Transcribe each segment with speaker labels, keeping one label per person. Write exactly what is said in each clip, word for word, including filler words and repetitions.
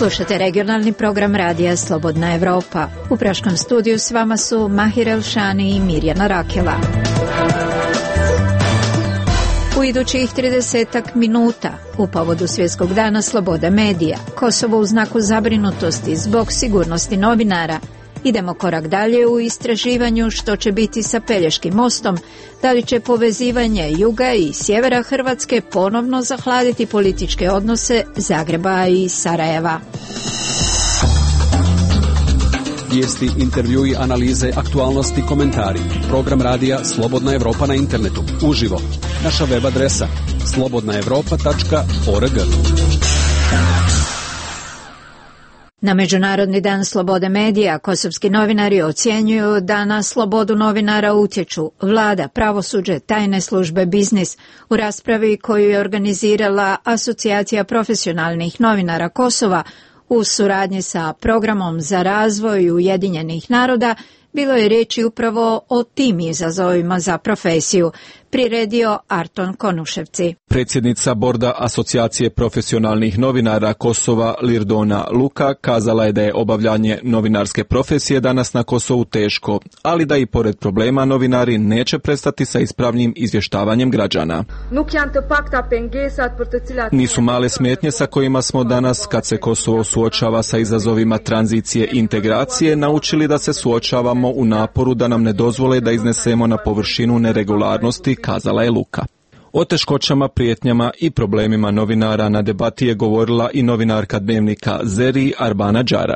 Speaker 1: Slušate regionalni program radija Slobodna Evropa. U praškom studiju s vama su Mahir Elšani i Mirjana Rakela. U idućih tridesetak minuta, u povodu Svjetskog dana slobode medija, Kosovo u znaku zabrinutosti zbog sigurnosti novinara, idemo korak dalje u istraživanju što će biti sa Pelješkim mostom, da li će povezivanje juga i sjevera Hrvatske ponovno zahladiti političke odnose Zagreba i Sarajeva.
Speaker 2: Vijesti, intervjui, analize, aktualnosti, komentari. Program radija Slobodna Evropa na internetu. Uživo. Naša web adresa slobodna evropa tačka org.
Speaker 1: Na Međunarodni dan slobode medija kosovski novinari ocjenjuju da na slobodu novinara utječu vlada, pravosuđe, tajne službe, biznis. U raspravi koju je organizirala Asocijacija profesionalnih novinara Kosova u suradnji sa Programom za razvoj Ujedinjenih naroda, bilo je riječi upravo o tim izazovima za profesiju, priredio Arton Konuševci.
Speaker 3: Predsjednica borda Asocijacije profesionalnih novinara Kosova Lirdona Luka kazala je da je obavljanje novinarske profesije danas na Kosovu teško, ali da i pored problema novinari neće prestati sa ispravnim izvještavanjem građana. Nisu male smetnje sa kojima smo danas, kad se Kosovo suočava sa izazovima tranzicije i integracije, naučili da se suočavamo u naporu da nam ne dozvole da iznesemo na površinu neregularnosti, kazala je Luka. O teškoćama, prijetnjama i problemima novinara na debati je govorila i novinarka dnevnika Zeri Arbana Đara.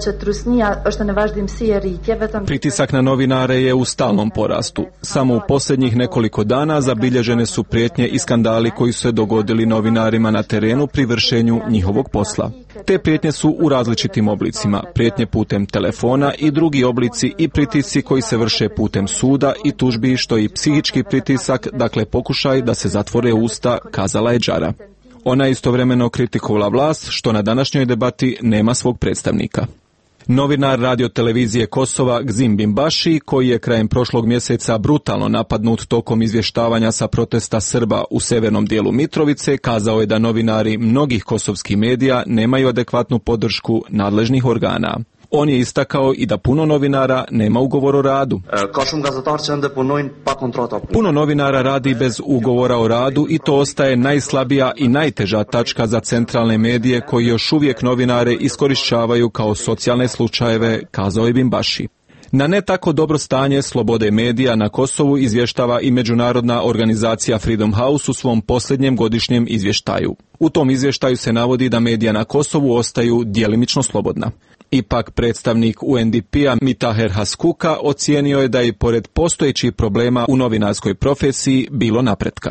Speaker 3: Pritisak na novinare je u stalnom porastu. Samo u posljednjih nekoliko dana zabilježene su prijetnje i skandali koji su se dogodili novinarima na terenu pri vršenju njihovog posla. Te prijetnje su u različitim oblicima, prijetnje putem telefona i drugi oblici i pritisci koji se vrše putem suda i tužbi, što i psihički pritisak, dakle pokušaj da se zatvore usta, kazala je Đara. Ona je istovremeno kritikovala vlast, što na današnjoj debati nema svog predstavnika. Novinar radiotelevizije Kosova Gzim Bimbaši, koji je krajem prošlog mjeseca brutalno napadnut tokom izvještavanja sa protesta Srba u severnom dijelu Mitrovice, kazao je da novinari mnogih kosovskih medija nemaju adekvatnu podršku nadležnih organa. On je istakao i da puno novinara nema ugovor o radu. Puno novinara radi bez ugovora o radu i to ostaje najslabija i najteža tačka za centralne medije koji još uvijek novinare iskorišćavaju kao socijalne slučajeve, kazao je Bimbaši. Na ne tako dobro stanje slobode medija na Kosovu izvještava i međunarodna organizacija Freedom House u svom posljednjem godišnjem izvještaju. U tom izvještaju se navodi da medija na Kosovu ostaju djelimično slobodna. Ipak predstavnik U N D P-a Mitaher Haskuka ocijenio je da i pored postojećih problema u novinarskoj profesiji bilo napretka.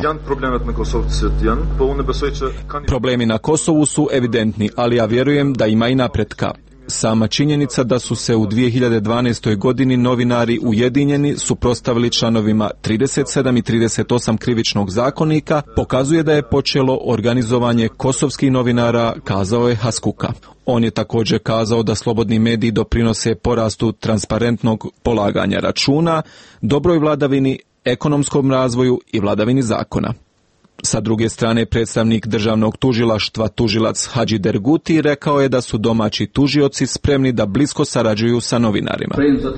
Speaker 3: Problemi na Kosovu su evidentni, ali ja vjerujem da ima i napretka. Sama činjenica da su se u dvije hiljade dvanaestoj godini novinari ujedinjeni suprotstavili članovima trideset sedam i trideset osam krivičnog zakonika pokazuje da je počelo organizovanje kosovskih novinara, kazao je Haskuka. On je također kazao da slobodni mediji doprinose porastu transparentnog polaganja računa, dobroj vladavini, ekonomskom razvoju i vladavini zakona. Sa druge strane, predstavnik državnog tužilaštva tužilac Hadži Derguti rekao je da su domaći tužioci spremni da blisko sarađuju sa novinarima.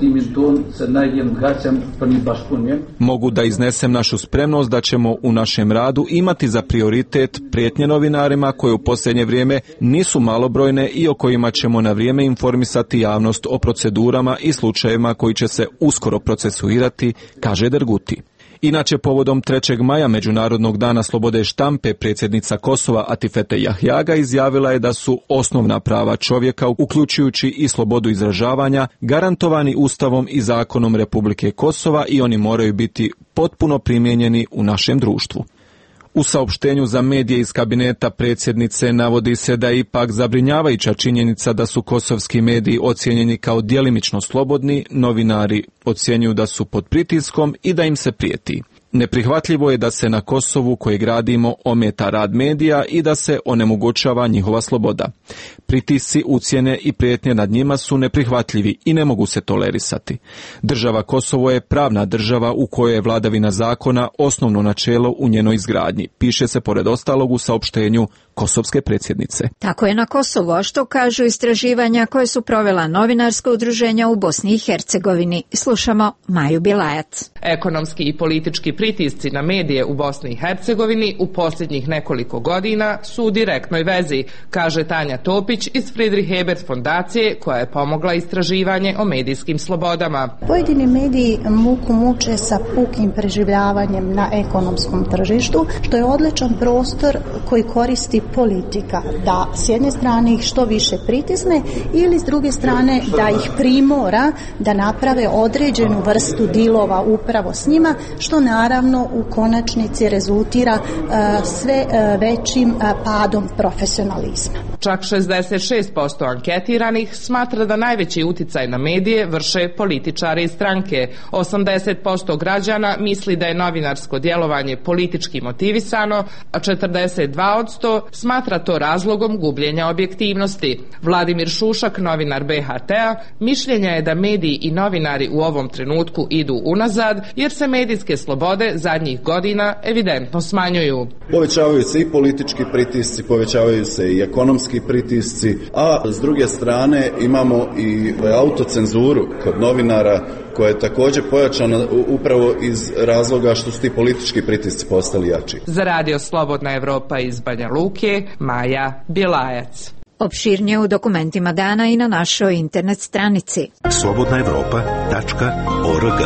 Speaker 3: Mogu da iznesem našu spremnost da ćemo u našem radu imati za prioritet prijetnje novinarima koje u posljednje vrijeme nisu malobrojne i o kojima ćemo na vrijeme informisati javnost o procedurama i slučajevima koji će se uskoro procesuirati, kaže Derguti. Inače, povodom trećeg maja Međunarodnog dana slobode štampe, predsjednica Kosova Atifete Jahjaga izjavila je da su osnovna prava čovjeka, uključujući i slobodu izražavanja, garantovani Ustavom i zakonom Republike Kosova i oni moraju biti potpuno primijenjeni u našem društvu. U saopštenju za medije iz kabineta predsjednice navodi se da je ipak zabrinjavajuća činjenica da su kosovski mediji ocijenjeni kao djelimično slobodni, novinari ocjenjuju da su pod pritiskom i da im se prijeti. Neprihvatljivo je da se na Kosovu koje gradimo ometa rad medija i da se onemogućava njihova sloboda. Pritisci, ucjene i prijetnje nad njima su neprihvatljivi i ne mogu se tolerisati. Država Kosovo je pravna država u kojoj je vladavina zakona osnovno načelo u njenoj izgradnji, piše se pored ostalog u saopštenju kosovske predsjednice.
Speaker 1: Tako je na Kosovu, a što kažu istraživanja koje su provela novinarska udruženja u Bosni i Hercegovini. Slušamo Maju Bilajac.
Speaker 4: Ekonomski i politički pritisci na medije u Bosni i Hercegovini u posljednjih nekoliko godina su u direktnoj vezi, kaže Tanja Topić iz Friedrich Ebert fondacije koja je pomogla istraživanje o medijskim slobodama.
Speaker 5: Pojedini mediji muku muče sa pukim preživljavanjem na ekonomskom tržištu, što je odličan prostor koji koristi politika, da s jedne strane ih što više pritisne ili s druge strane da ih primora da naprave određenu vrstu dilova upravo s njima, što naravno u konačnici rezultira uh, sve uh, većim uh, padom profesionalizma.
Speaker 4: Čak šezdeset šest posto anketiranih smatra da najveći uticaj na medije vrše političari i stranke. osamdeset posto građana misli da je novinarsko djelovanje politički motivisano, a četrdeset dva posto smatra to razlogom gubljenja objektivnosti. Vladimir Šušak, novinar B H T-a, mišljenja je da mediji i novinari u ovom trenutku idu unazad jer se medijske slobode zadnjih godina evidentno smanjuju.
Speaker 6: Povećavaju se i politički pritisci, povećavaju se i ekonomski pritisci, a s druge strane imamo i autocenzuru kod novinara koja je također pojačana upravo iz razloga što su ti politički pritisci postali jači.
Speaker 4: Za radio Slobodna Evropa iz Banja Luke, Maja Bjelajac.
Speaker 1: Opširnije u dokumentima dana i na našoj internet stranici.
Speaker 7: slobodna evropa tačka org.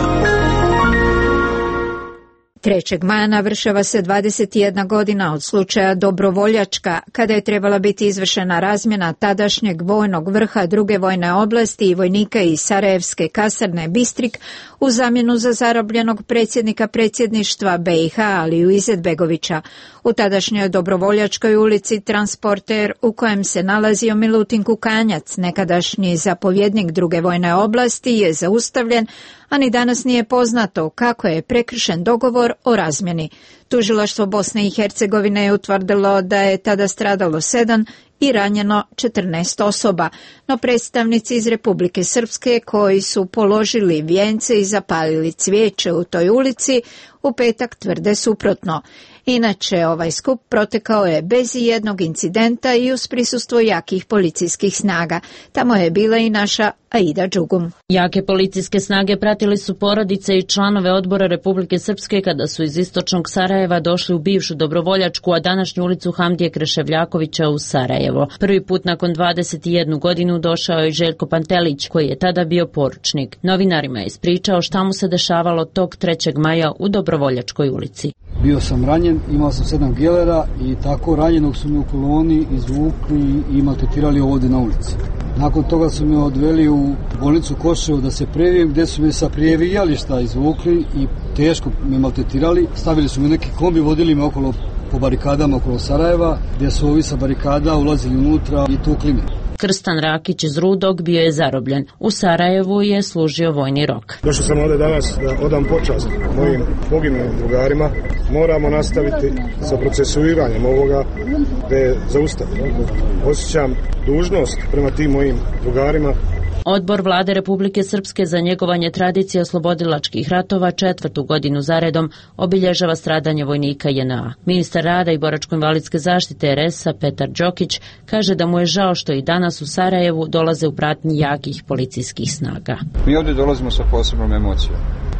Speaker 1: trećeg maja navršava se dvadeset jedna godina od slučaja Dobrovoljačka, kada je trebala biti izvršena razmjena tadašnjeg vojnog vrha druge vojne oblasti i vojnika iz Sarajevske kasarne Bistrik u zamjenu za zarobljenog predsjednika predsjedništva B i H Aliju Izetbegovića. U tadašnjoj Dobrovoljačkoj ulici transporter u kojem se nalazio Milutin Kukanjac, nekadašnji zapovjednik druge vojne oblasti, je zaustavljen, a ni danas nije poznato kako je prekršen dogovor o razmjeni. Tužilaštvo Bosne i Hercegovine je utvrdilo da je tada stradalo sedam i ranjeno četrnaest osoba, no predstavnici iz Republike Srpske koji su položili vijence i zapalili cvijeće u toj ulici u petak tvrde suprotno. Inače, ovaj skup protekao je bez jednog incidenta i uz prisustvo jakih policijskih snaga. Tamo je bila i naša Aida Đugum.
Speaker 8: Jake policijske snage pratili su porodice i članove odbora Republike Srpske kada su iz istočnog Sarajeva došli u bivšu Dobrovoljačku, a današnju ulicu Hamdije Kreševljakovića u Sarajevo. Prvi put nakon dvadeset jednu godinu došao je Željko Pantelić, koji je tada bio poručnik. Novinarima je ispričao šta mu se dešavalo tog trećeg maja u Dobrovoljačkoj ulici.
Speaker 9: Bio sam ranjen, imao sam sedam gelera i tako ranjenog su mi u koloni izvukli i maltretirali ovdje na ulici. Nakon toga su me odveli u bolnicu Koševo da se previjem, gdje su me sa prijevijališta izvukli i teško me maltretirali. Stavili su me neki kombi, vodili me okolo po barikadama okolo Sarajeva, gdje su ovi sa barikada ulazili unutra i tukli me.
Speaker 8: Krstan Rakić iz Rudog bio je zarobljen. U Sarajevu je služio vojni rok.
Speaker 10: Došao sam ovdje danas da odam počast mojim poginulim drugarima. Moramo nastaviti sa procesuiranjem ovoga da je zaustavljeno. Osjećam dužnost prema tim mojim drugarima.
Speaker 8: Odbor Vlade Republike Srpske za njegovanje tradicije oslobodilačkih ratova četvrtu godinu zaredom obilježava stradanje vojnika J N A. Ministar rada i boračko-invalidske zaštite R S-a Petar Đokić kaže da mu je žao što i danas u Sarajevu dolaze u pratnji jakih policijskih snaga.
Speaker 11: Mi ovdje dolazimo sa posebnom emocijom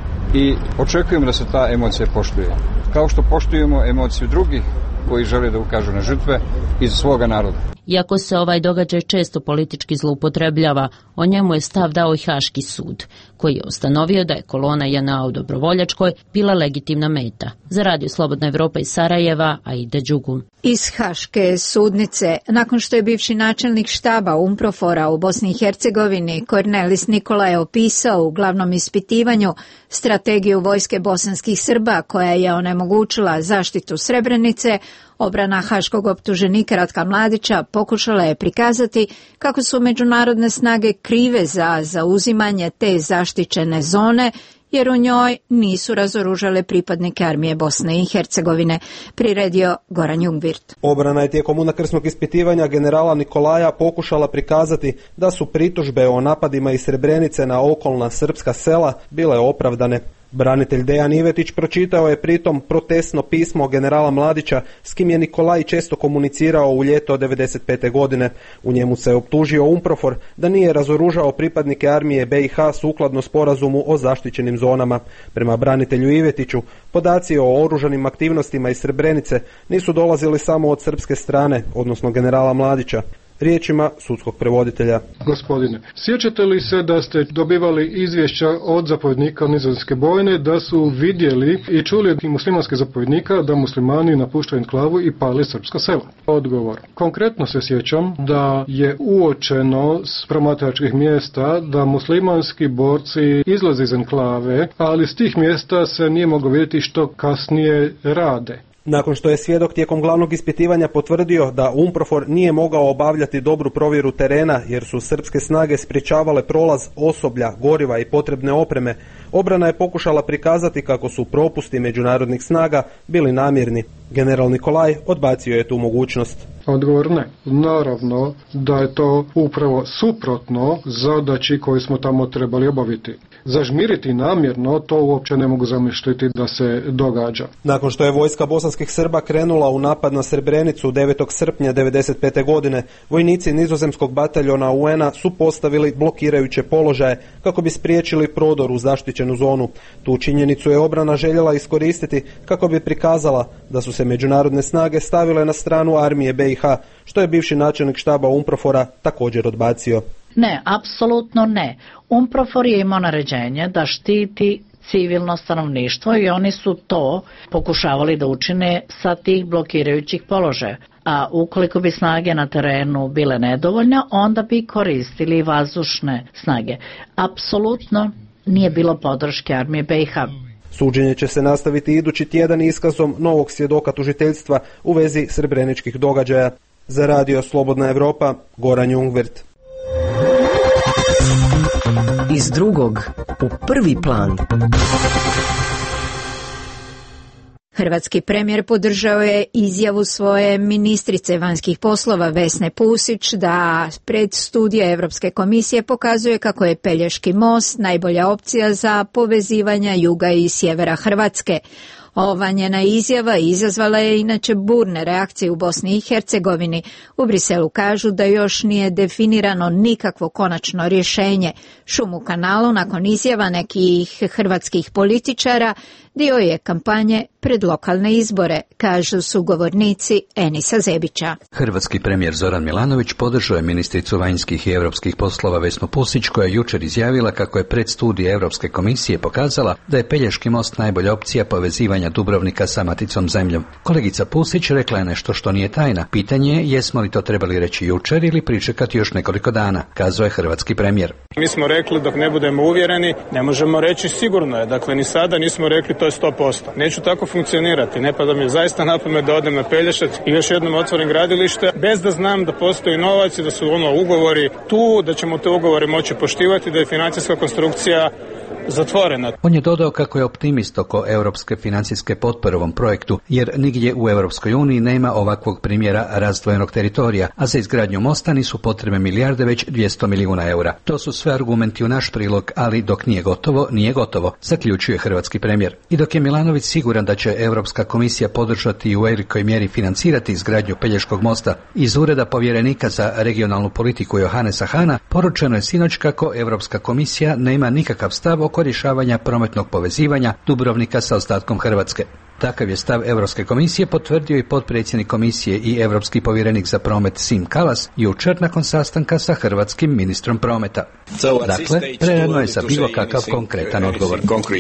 Speaker 11: i očekujemo da se ta emocija poštuje. Kao što poštujemo emociju drugih koji žele da ukažu na žrtve iz svoga naroda.
Speaker 8: Iako se ovaj događaj često politički zloupotrebljava, o njemu je stav dao i Haški sud, koji je ustanovio da je kolona J N A u Dobrovoljačkoj bila legitimna meta. Za radio Slobodna Evropa iz Sarajeva, Aida Đugum.
Speaker 1: Iz Haške sudnice, nakon što je bivši načelnik štaba UNPROFOR-a u Bosni i Hercegovini, Kornelis Nikola, je opisao u glavnom ispitivanju strategiju vojske bosanskih Srba koja je onemogućila zaštitu Srebrenice, Obrana haškog optuženika Ratka Mladića pokušala je prikazati kako su međunarodne snage krive za zauzimanje te zaštićene zone, jer u njoj nisu razoružale pripadnike armije Bosne i Hercegovine, priredio Goran Jungwirth.
Speaker 12: Obrana je tijekom unakrsnog ispitivanja generala Nikolaja pokušala prikazati da su pritužbe o napadima iz Srebrenice na okolna srpska sela bile opravdane. Branitelj Dejan Ivetić pročitao je pritom protestno pismo generala Mladića s kim je Nikolaj često komunicirao u ljeto devedeset pete godine. U njemu se optužio UNPROFOR da nije razoružao pripadnike armije B i H sukladno sporazumu o zaštićenim zonama. Prema branitelju Ivetiću, podaci o oružanim aktivnostima iz Srebrenice nisu dolazili samo od srpske strane, odnosno generala Mladića. Riječima sudskog prevoditelja.
Speaker 13: Gospodine, sjećate li se da ste dobivali izvješća od zapovjednika nizozemske bojne da su vidjeli i čuli od muslimanskih zapovjednika da muslimani napuštaju enklavu i pali srpska sela? Odgovor. Konkretno se sjećam da je uočeno s promatračkih mjesta da muslimanski borci izlaze iz enklave, ali s tih mjesta se nije moglo vidjeti što kasnije rade.
Speaker 12: Nakon što je svjedok tijekom glavnog ispitivanja potvrdio da UNPROFOR nije mogao obavljati dobru provjeru terena jer su srpske snage sprječavale prolaz osoblja, goriva i potrebne opreme, obrana je pokušala prikazati kako su propusti međunarodnih snaga bili namjerni. General Nikolaj odbacio je tu mogućnost.
Speaker 13: Odgovor ne. Naravno da je to upravo suprotno zadaći koju smo tamo trebali obaviti. Zažmiriti namjerno, to uopće ne mogu zamišljati da se događa.
Speaker 12: Nakon što je vojska bosanskih Srba krenula u napad na Srebrenicu devetog srpnja devedeset pete godine, vojnici nizozemskog bataljona U N-a su postavili blokirajuće položaje kako bi spriječili prodor u zaštićenu zonu. Tu činjenicu je obrana željela iskoristiti kako bi prikazala da su se međunarodne snage stavile na stranu armije B i H, što je bivši načelnik štaba UNPROFOR-a također odbacio.
Speaker 14: Ne, apsolutno ne. UNPROFOR je imao naređenje da štiti civilno stanovništvo i oni su to pokušavali da učine sa tih blokirajućih položaja. A ukoliko bi snage na terenu bile nedovoljne, onda bi koristili vazdušne snage. Apsolutno nije bilo podrške armije B i H.
Speaker 12: Suđenje će se nastaviti idući tjedan iskazom novog svjedoka tužiteljstva u vezi srebreničkih događaja. Za radio Slobodna Evropa, Goran Jungwirth.
Speaker 15: Iz drugog u prvi plan.
Speaker 1: Hrvatski premijer podržao je izjavu svoje ministrice vanjskih poslova Vesne Pusić da pred studije Europske komisije pokazuje kako je Pelješki most najbolja opcija za povezivanje juga i sjevera Hrvatske. Ova njena izjava izazvala je inače burne reakcije u Bosni i Hercegovini. U Briselu kažu da još nije definirano nikakvo konačno rješenje. Šum u kanalu nakon izjava nekih hrvatskih političara dio je kampanje pred lokalne izbore, kažu sugovornici Enisa Zebića.
Speaker 16: Hrvatski premijer Zoran Milanović podržao je ministricu vanjskih i europskih poslova Vesnu Pusić, koja je jučer izjavila kako je pred studije Europske komisije pokazala da je Pelješki most najbolja opcija povezivanja Dubrovnika sa maticom zemljom. Kolegica Pusić rekla je nešto što nije tajna. Pitanje je jesmo li to trebali reći jučer ili pričekati još nekoliko dana, kazao je hrvatski premijer.
Speaker 17: Mi smo rekli dok ne budemo uvjereni, ne možemo reći sigurno je. Dakle, ni sada nismo rekli to je sto posto. Neću tako funkcionirati. Ne pada mi zaista na pamet da odem na Pelješac i još jednom otvorim gradilište bez da znam da postoji novac i da su ono ugovori tu, da ćemo te ugovore moći poštivati, da je financijska konstrukcija zatvorena.
Speaker 16: On je dodao kako je optimist oko europske financijske potpore ovom projektu, jer nigdje u Europskoj uniji nema ovakvog primjera razdvojenog teritorija, a za izgradnju mosta nisu potrebne milijarde, već dvjesto milijuna eura. To su sve argumenti u naš prilog, ali dok nije gotovo, nije gotovo, zaključuje hrvatski premijer. I dok je Milanović siguran da će Europska komisija podržati i u velikoj mjeri financirati izgradnju Pelješkog mosta, iz ureda povjerenika za regionalnu politiku Johannesa Hana poručeno je sinoć kako Europska komisija nema nikakav stav oko rješavanja prometnog povezivanja Dubrovnika sa ostatkom Hrvatske. Takav je stav Europske komisije potvrdio i potpredsjednik komisije i europski povjerenik za promet Sim Kallas jučer nakon sastanka sa hrvatskim ministrom prometa. Dakle, prerano je za bilo kakav konkretan odgovor.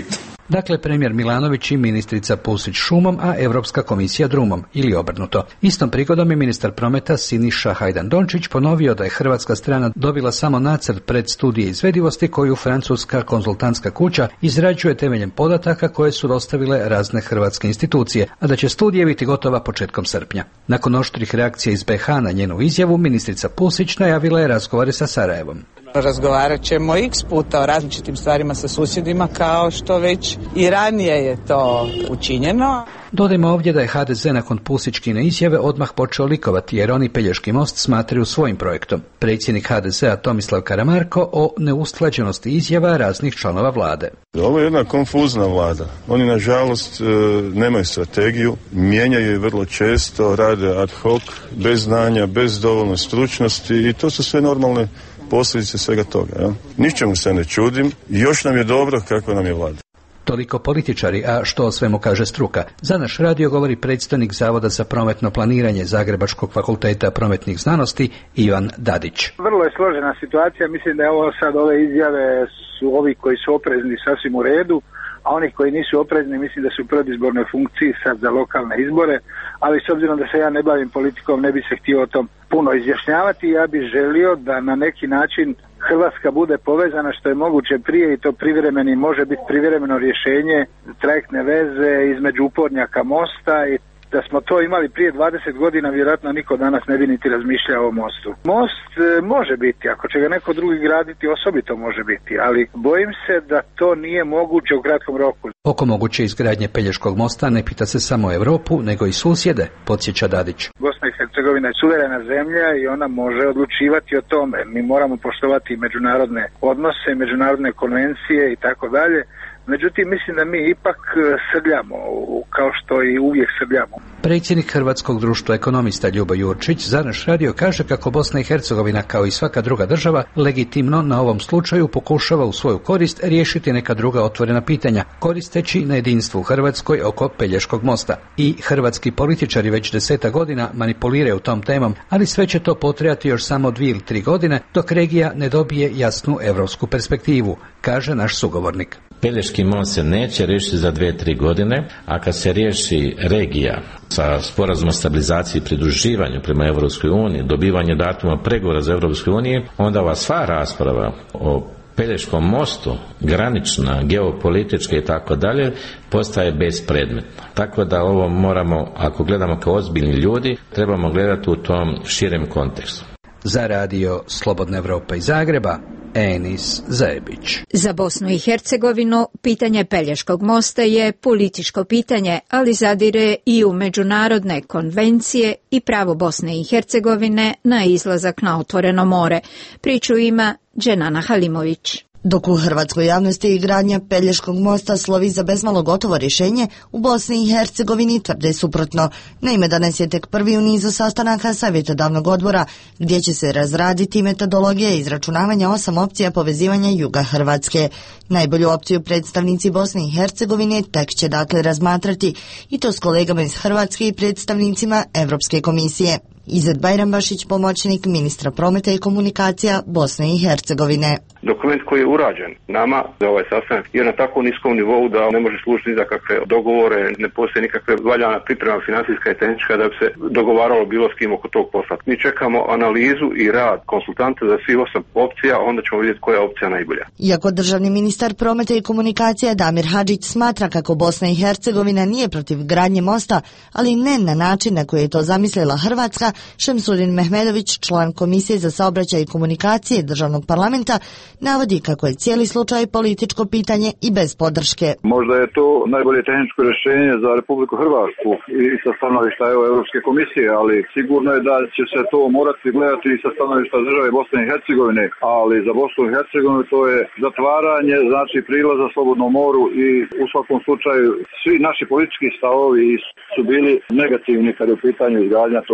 Speaker 16: Dakle, premijer Milanović i ministrica Pusić šumom, a Europska komisija drumom, ili obrnuto. Istom prigodom je ministar prometa Siniša Hajdaš-Dončić ponovio da je hrvatska strana dobila samo nacrt predstudije izvedivosti koju francuska konzultantska kuća izrađuje temeljem podataka koje su dostavile razne hrvatske institucije, a da će studija biti gotova početkom srpnja. Nakon oštrih reakcija iz B iH na njenu izjavu, ministrica Pusić najavila je razgovore sa Sarajevom.
Speaker 18: Razgovarat ćemo x puta o različitim stvarima sa susjedima, kao što već i ranije je to učinjeno.
Speaker 16: Dodajmo ovdje da je ha de ze nakon Pusićkine izjave odmah počeo likovati, jer oni Pelješki most smatraju svojim projektom. Predsjednik ha de zea Tomislav Karamarko o neusklađenosti izjava raznih članova vlade.
Speaker 19: Ovo je jedna konfuzna vlada. Oni nažalost nemaju strategiju, mijenjaju je vrlo često, rade ad hoc, bez znanja, bez dovoljno stručnosti i to su sve normalne posljedice svega toga. Ja? Ničemu se ne čudim, još nam je dobro kako nam je vlada.
Speaker 16: Toliko političari, a što o svemu kaže struka. Za naš radio govori predstavnik Zavoda za prometno planiranje Zagrebačkog fakulteta prometnih znanosti Ivan Dadić.
Speaker 20: Vrlo je složena situacija, mislim da je ovo sad ove izjave su ovi koji su oprezni sasvim u redu, a oni koji nisu oprezni mislim da su u predizbornoj funkciji sad za lokalne izbore, ali s obzirom da se ja ne bavim politikom ne bi se htio o tom puno izjašnjavati. Ja bih želio da na neki način Hrvatska bude povezana što je moguće prije i to privremeni, može biti privremeno rješenje trajektne veze između upornjaka mosta i da smo to imali prije dvadeset godina, vjerojatno niko danas ne bi niti razmišljao o mostu. Most e, može biti, ako će ga neko drugi graditi, osobito može biti, ali bojim se da to nije moguće u kratkom roku.
Speaker 16: Oko moguće izgradnje Pelješkog mosta ne pita se samo Europu, nego i susjede, podsjeća Dadić.
Speaker 20: Bosna i Hercegovina je suverena zemlja i ona može odlučivati o tome. Mi moramo poštovati međunarodne odnose, međunarodne konvencije i tako dalje. Međutim, mislim da mi ipak srljamo, kao što i uvijek srljamo.
Speaker 16: Predsjednik Hrvatskog društva ekonomista Ljubo Jurčić za naš radio kaže kako Bosna i Hercegovina, kao i svaka druga država, legitimno na ovom slučaju pokušava u svoju korist riješiti neka druga otvorena pitanja, koristeći na jedinstvu u Hrvatskoj oko Pelješkog mosta. I hrvatski političari već deseta godina manipuliraju tom temom, ali sve će to potrajati još samo dvije ili tri godine, dok regija ne dobije jasnu europsku perspektivu, kaže naš sugovornik.
Speaker 21: Pelješki most se neće riješiti za dvije, tri godine, a kad se riješi regija sa sporazumom o stabilizaciji i pridruživanju prema Europskoj uniji, dobivanje datuma pregovora za Europskoj uniji, onda ova sva rasprava o Pelješkom mostu, granična, geopolitička i tako dalje, postaje bespredmetna. Tako da ovo moramo, ako gledamo kao ozbiljni ljudi, trebamo gledati u tom širem kontekstu.
Speaker 16: Za radio Slobodna Evropa iz Zagreba, Enis Zajebić.
Speaker 1: Za Bosnu i Hercegovinu pitanje Pelješkog mosta je političko pitanje, ali zadire i u međunarodne konvencije i pravo Bosne i Hercegovine na izlazak na otvoreno more. Priču ima Dženana Halimović.
Speaker 22: Dok u hrvatskoj javnosti gradnja Pelješkog mosta slovi za bezmalo gotovo rješenje, u Bosni i Hercegovini tvrde suprotno. Naime, danas je tek prvi u nizu sastanaka savjetodavnog odbora, gdje će se razraditi metodologija izračunavanja osam opcija povezivanja juga Hrvatske. Najbolju opciju predstavnici Bosne i Hercegovine tek će dakle razmatrati, i to s kolegama iz Hrvatske i predstavnicima Europske komisije. Izet Bajrambašić, pomoćnik ministra prometa i komunikacija Bosne i Hercegovine.
Speaker 23: Dokument koji je urađen nama za ovaj sastanak je na tako niskom nivou da ne može služiti ni za kakve dogovore, ne postoje nikakve valjana priprema financijska i tehnička da bi se dogovaralo bilo s kim oko tog posla. Mi čekamo analizu i rad konsultanta za svih osam opcija, onda ćemo vidjeti koja je opcija najbolja.
Speaker 22: Iako državni ministar prometa i komunikacija Damir Hadžić smatra kako Bosna i Hercegovina nije protiv gradnje mosta, ali ne na način na koji je to zamislila Hrvatska, Šemsudin Mehmedović, član Komisije za saobraćaj i komunikacije Državnog parlamenta, navodi kako je cijeli slučaj političko pitanje i bez podrške.
Speaker 24: Možda je to najbolje tehničko rješenje za Republiku Hrvatsku i sa stanovišta Europske komisije, ali sigurno je da će se to morati gledati i sa stanovišta države Bosne i Hercegovine, ali za Bosnu i Hercegovinu to je zatvaranje, znači prilaza slobodnom moru, i u svakom slučaju svi naši politički stavovi su bili negativni kad je u pitanju izgradnja tog mosta.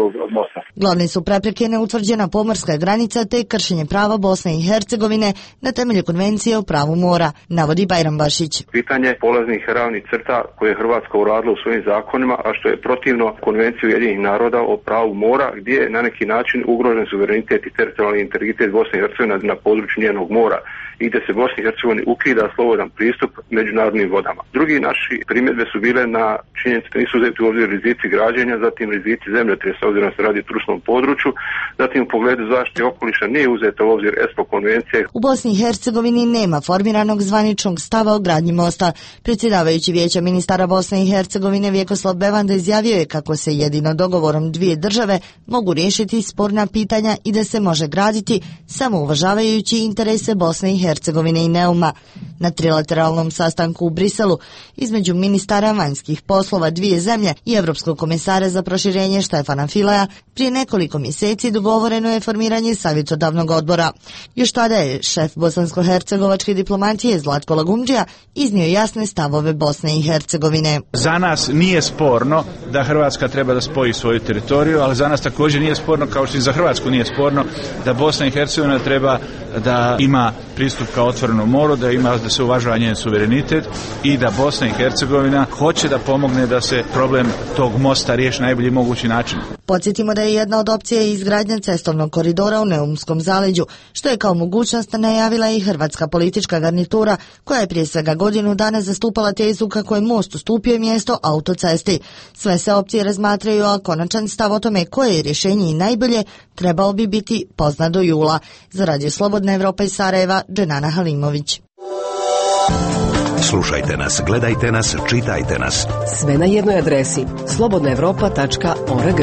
Speaker 24: posao.
Speaker 22: Glavne su prepreke neutvrđena pomorska granica te kršenje prava Bosne i Hercegovine na temelju konvencije o pravu mora, navodi Bajram Bašić.
Speaker 23: Pitanje polaznih ravnih crta koje je Hrvatska uradila u svojim zakonima, a što je protivno konvenciju Ujedinjenih naroda o pravu mora, gdje je na neki način ugrožen suverenitet i teritorijalni integritet Bosne i Hercegovine na području njenog mora i gdje se Bosni i Hercegovini ukida slobodan pristup međunarodnim vodama. Drugi naši primjedbe su bile na činjenicu da nisu uzeti u obzir rizici građenja, zatim rizici zemljotresa, obzirom da se radi o trusnom području, zatim u pogledu zaštite okoliša nije uzeta u obzir ESPO konvencije.
Speaker 22: U Bosni i Hercegovini nema formiranog zvaničnog stava o gradnji mosta. Predsjedavajući Vijeća ministara Bosne i Hercegovine Vjekoslav Bevanda izjavio je kako se jedino dogovorom dvije države mogu riješiti sporna pitanja i da se može graditi samo uvažavajući interese Bosne i Hercegovine i Neuma. Na trilateralnom sastanku u Briselu između ministara vanjskih poslova dvije zemlje i Evropskog komesara za proširenje Štefana Fileja prije nekoliko mjeseci dogovoreno je formiranje savjetodavnog odbora. Još tada je šef bosansko-hercegovačke diplomatije Zlatko Lagumdžija iznio jasne stavove Bosne i Hercegovine.
Speaker 2: Za nas nije sporno da Hrvatska treba da spoji svoju teritoriju, ali za nas također nije sporno, kao što i za Hrvatsku nije sporno, da Bosna i Hercegovina treba da ima pristup kao otvorenom moru, da ima da se uvažava njen suverenitet i da Bosna i Hercegovina hoće da pomogne da se problem tog mosta riješi na najbolji mogući način.
Speaker 22: Podsjetimo da je jedna od opcija izgradnja cestovnog koridora u Neumskom zaleđu, što je kao mogućnost najavila i hrvatska politička garnitura, koja je prije svega godinu dana zastupala tezu kako je most ustupio mjesto autocesti. Sve se opcije razmatraju, a konačan stav o tome koje je rješenje i najbolje trebao bi biti poznat do jula. Za Radio Slobodna Evropa iz Sarajeva, Dženana Halimović.
Speaker 7: Slušajte nas, gledajte nas, čitajte nas.
Speaker 15: Sve na jednoj adresi slobodna evropa tačka org.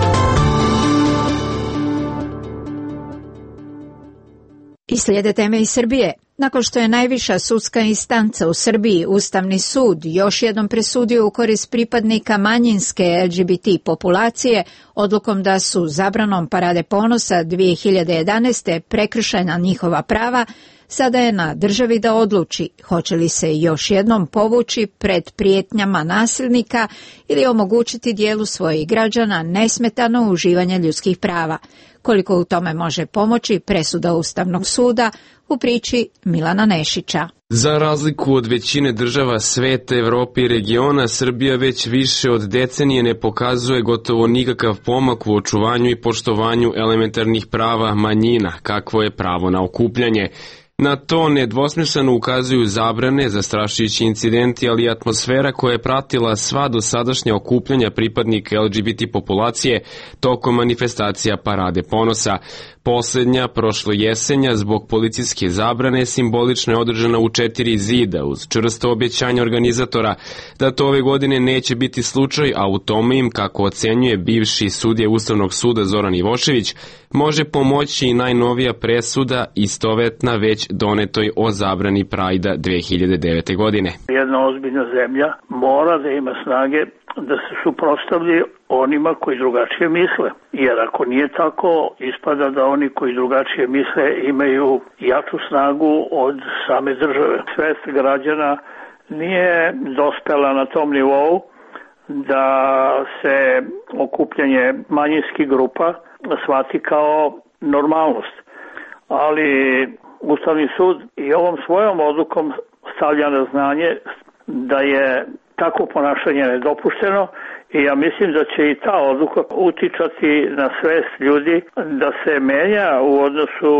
Speaker 1: I slijede teme iz Srbije. Nakon što je najviša sudska instanca u Srbiji, Ustavni sud, još jednom presudio u korist pripadnika manjinske L G B T populacije, odlukom da su zabranom Parade ponosa dvije hiljade jedanaeste prekršena njihova prava, sada je na državi da odluči hoće li se još jednom povući pred prijetnjama nasilnika ili omogućiti dijelu svojih građana nesmetano uživanje ljudskih prava. Koliko u tome može pomoći presuda Ustavnog suda u priči Milana Nešića.
Speaker 3: Za razliku od većine država sveta, Evrope i regiona, Srbija već više od decenije ne pokazuje gotovo nikakav pomak u očuvanju i poštovanju elementarnih prava manjina, kakvo je pravo na okupljanje. Na to nedvosmisleno ukazuju zabrane, zastrašujući incidenti, ali i atmosfera koja je pratila sva dosadašnja okupljanja pripadnika L G B T populacije tokom manifestacija Parade ponosa. Poslednja, prošlo jesenja, zbog policijske zabrane, simbolično je održana u četiri zida, uz čvrsto objećanje organizatora da to ove godine neće biti slučaj, a u tome im, kako ocenjuje bivši sudija Ustavnog suda Zoran Ivošević, može pomoći i najnovija presuda istovetna već donetoj o zabrani Prajda dve hiljade devete. godine.
Speaker 5: Jedna ozbiljna zemlja mora da ima snage da se suprotstavlja onima koji drugačije misle. Jer ako nije tako, ispada da oni koji drugačije misle imaju jaču snagu od same države. Svest građana nije dospela na tom nivou da se okupljanje manjinskih grupa shvati kao normalnost. Ali Ustavni sud i ovom svojom odlukom stavlja na znanje da je takvo ponašanje nedopušteno i ja mislim da će i ta odluka uticati na svest ljudi da se menja u odnosu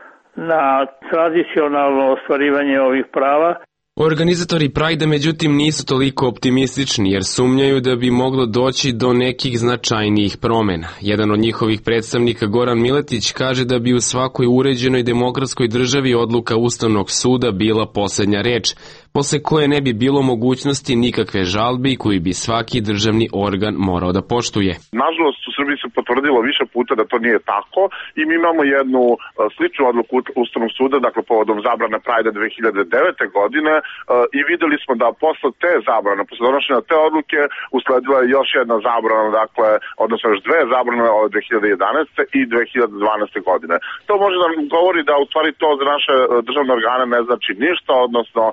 Speaker 5: na tradicionalno ostvarivanje ovih prava.
Speaker 3: Organizatori Prajda međutim nisu toliko optimistični jer sumnjaju da bi moglo doći do nekih značajnijih promjena. Jedan od njihovih predstavnika, Goran Miletić, kaže da bi u svakoj uređenoj demokratskoj državi odluka Ustavnog suda bila posljednja reč, posle koje ne bi bilo mogućnosti nikakve žalbe koju bi svaki državni organ morao da poštuje.
Speaker 6: Nažalost, u Srbiji se potvrdilo više puta da to nije tako i mi imamo jednu sličnu odluku Ustavnog suda, dakle povodom zabrane Prajda dve hiljade devete. godine i videli smo da posle te zabrane, posle donošenja te odluke, usledila je još jedna zabrana, dakle, odnosno još dve zabrane od dve hiljade jedanaeste. i dve hiljade dvanaeste. godine. To može da nam govori da u stvari to za naše državne organe ne znači ništa, odnosno naročito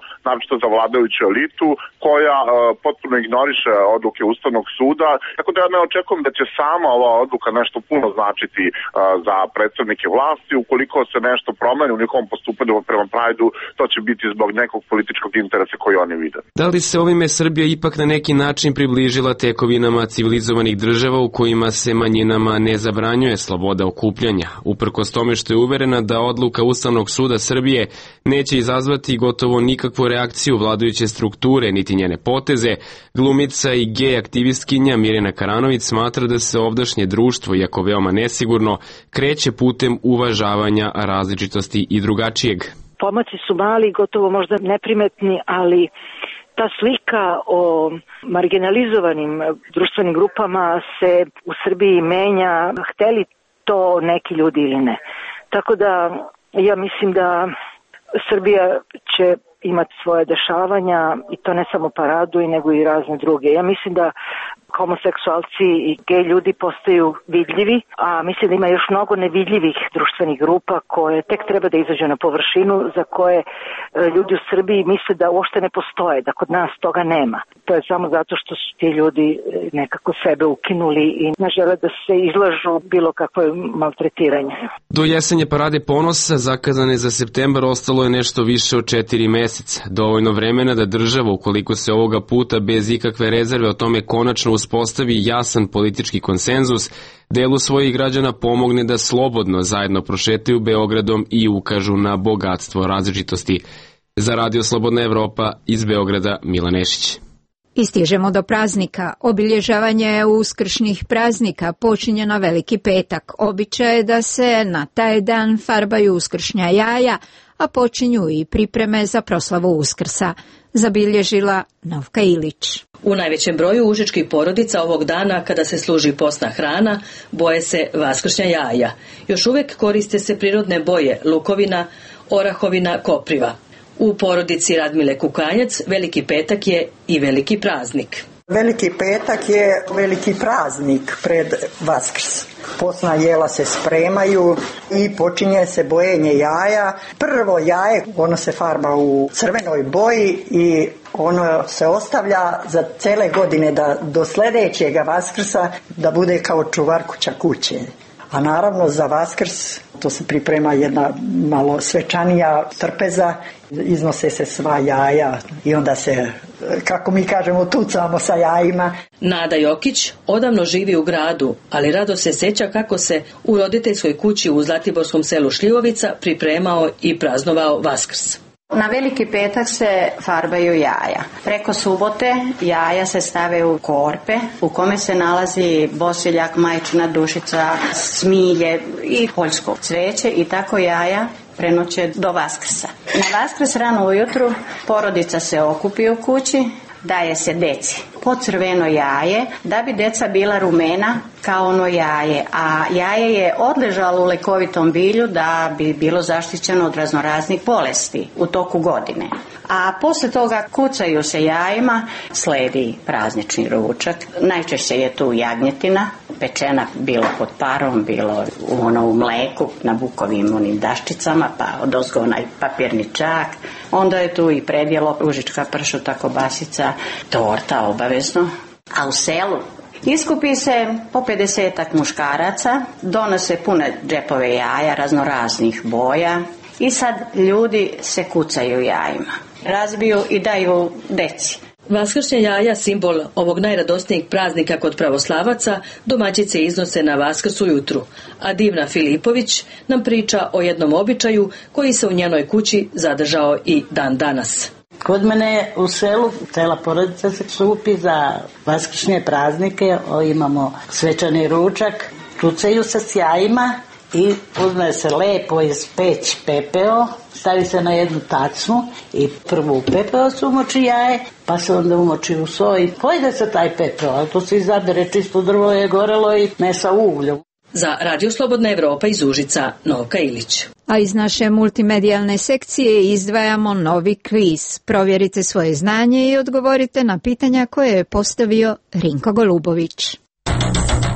Speaker 6: uopšte za vladajuću elitu koja uh, potpuno ignoriše odluke Ustavnog suda, tako da ja ne očekujem da će sama ova odluka nešto puno značiti uh, za predstavnike vlasti. Ukoliko se nešto promeni u njihovom postupanju prema Prajdu, to će biti zbog nekog političkog interesa koji oni vide.
Speaker 3: Da li se ovime Srbija ipak na neki način približila tekovinama civilizovanih država u kojima se manjinama ne zabranjuje sloboda okupljanja, uprkos tome što je uverena da odluka Ustavnog suda Srbije neće izazvati gotovo nikakvu reakciju vladajuće strukture niti njene poteze, glumica i gej aktivistkinja Mirjana Karanović smatra da se ovdašnje društvo, iako veoma nesigurno, kreće putem uvažavanja različitosti i drugačijeg.
Speaker 4: Pomaci su mali, gotovo možda neprimetni, ali ta slika o marginalizovanim društvenim grupama se u Srbiji menja, hteli to neki ljudi ili ne. Tako da ja mislim da Srbija će imati svoje dešavanja i to ne samo paradu i nego i razne druge. Ja mislim da homoseksualci i gej ljudi postaju vidljivi, a mislim da ima još mnogo nevidljivih društvenih grupa koje tek treba da izađu na površinu, za koje ljudi u Srbiji misle da uopšte ne postoje, da kod nas toga nema. To je samo zato što su ti ljudi nekako sebe ukinuli i ne žele da se izlažu bilo kakvo maltretiranje.
Speaker 3: Do jesenje parade ponosa, zakazane za septembar, ostalo je nešto više od četiri meseca. Dovoljno vremena da država, ukoliko se ovoga puta bez ikakve rezerve o tome konačno uspostavi jasan politički konsenzus, delu svojih građana pomogne da slobodno zajedno prošetaju Beogradom i ukažu na bogatstvo različitosti. Za Radio Slobodna Evropa iz Beograda, Milan Nešić.
Speaker 1: I stižemo do praznika. Obilježavanje uskršnjih praznika počinje na Veliki petak. Običaj je da se na taj dan farbaju uskršnja jaja, a počinju i pripreme za proslavu Uskrsa, zabilježila Novka Ilić.
Speaker 9: U najvećem broju užičkih porodica ovog dana, kada se služi postna hrana, boje se vaskršnja jaja. Još uvek koriste se prirodne boje lukovina, orahovina, kopriva. U porodici Radmile Kukanjac Veliki petak je i veliki praznik.
Speaker 10: Veliki petak je veliki praznik pred Vaskrs. Postna jela se spremaju i počinje se bojenje jaja. Prvo jaje, ono se farba u crvenoj boji i ono se ostavlja za cele godine da do sljedećega Vaskrsa da bude kao čuvar kuća kuće. A naravno za Vaskrs to se priprema jedna malo svečanija trpeza, iznose se sva jaja i onda se, kako mi kažemo, tucamo sa jajima.
Speaker 9: Nada Jokić odavno živi u gradu, ali rado se seća kako se u roditeljskoj kući u zlatiborskom selu Šljivovica pripremao i praznovao Vaskrs.
Speaker 11: Na Veliki petak se farbaju jaja. Preko subote jaja se stave u korpe u kome se nalazi bosiljak, majčina dušica, smilje i poljsko cveće i tako jaja prenoće do Vaskrsa. Na Vaskrs rano ujutru porodica se okupi u kući, daje se deci po crveno jaje da bi deca bila rumena kao ono jaje, a jaje je odležalo u lekovitom bilju da bi bilo zaštićeno od raznoraznih bolesti u toku godine. A posle toga kucaju se jajima, sledi praznični ručak. Najčešće je tu jagnjetina, pečena bilo pod parom, bilo u, ono, u mleku, na bukovim onim daščicama, pa odozgo onaj papirni čak. Onda je tu i predjelo, užička pršuta, kobasica, torta obavezno. A u selu iskupi se po pedesetak muškaraca, donose pune džepove jaja raznoraznih boja i sad ljudi se kucaju jajima. Razbiju i daju deci.
Speaker 9: Vaskršnja jaja, simbol ovog najradosnijeg praznika kod pravoslavaca, domaćice iznose na Vaskrs ujutru, a Divna Filipović nam priča o jednom običaju koji se u njenoj kući zadržao i dan danas.
Speaker 25: Kod mene u selu cela porodica se skupi za vaskršnje praznike, o, imamo svečani ručak, kucaju se s jajima i uzme se lepo iz peć pepeo, stavi se na jednu tacnu i prvo u pepeo se umoči jaje, pa se onda umoči u so i pojede se taj pepeo, ali to se izabere čisto drvo je gorelo i ne sa ugljom.
Speaker 9: Za Radio Slobodna Evropa iz Užica, Novka Ilić.
Speaker 1: A iz naše multimedijalne sekcije izdvajamo novi kviz. Provjerite svoje znanje i odgovorite na pitanja koje je postavio Rinko Golubović.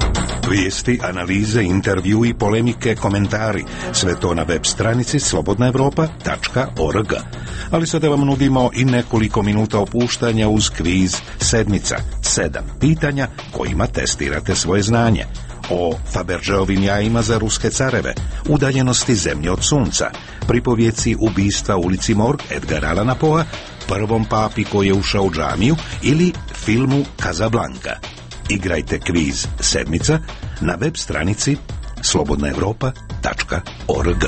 Speaker 7: Vijesti, analize, intervju i polemike, komentari. Sve to na web stranici slobodna evropa tačka org. Ali sada vam nudimo i nekoliko minuta opuštanja uz kviz Sedmica. Sedam pitanja kojima testirate svoje znanje. O Fabergeovim jajima za ruske careve, udaljenosti zemlje od sunca, pripovjeci ubistva u ulici Morg Edgar Allana Poea, prvom papi koji je ušao u džamiju ili filmu Casablanca. Igrajte kviz Sedmica na web stranici slobodna evropa tačka org.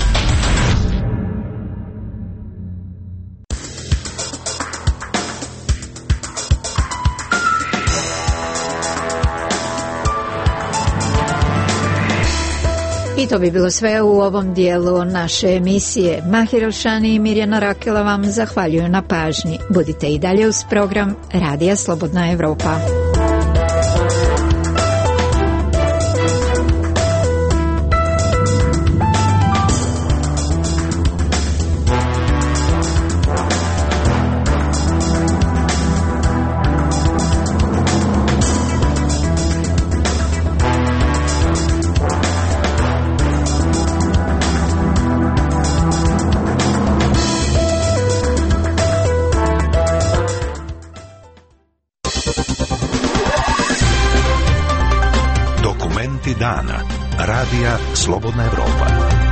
Speaker 1: I to bi bilo sve u ovom dijelu naše emisije. Mahir Elšani i Mirjana Rakela vam zahvaljuju na pažnji. Budite i dalje uz program Radija Slobodna Evropa.
Speaker 7: Dana. Radija Slobodna Evropa.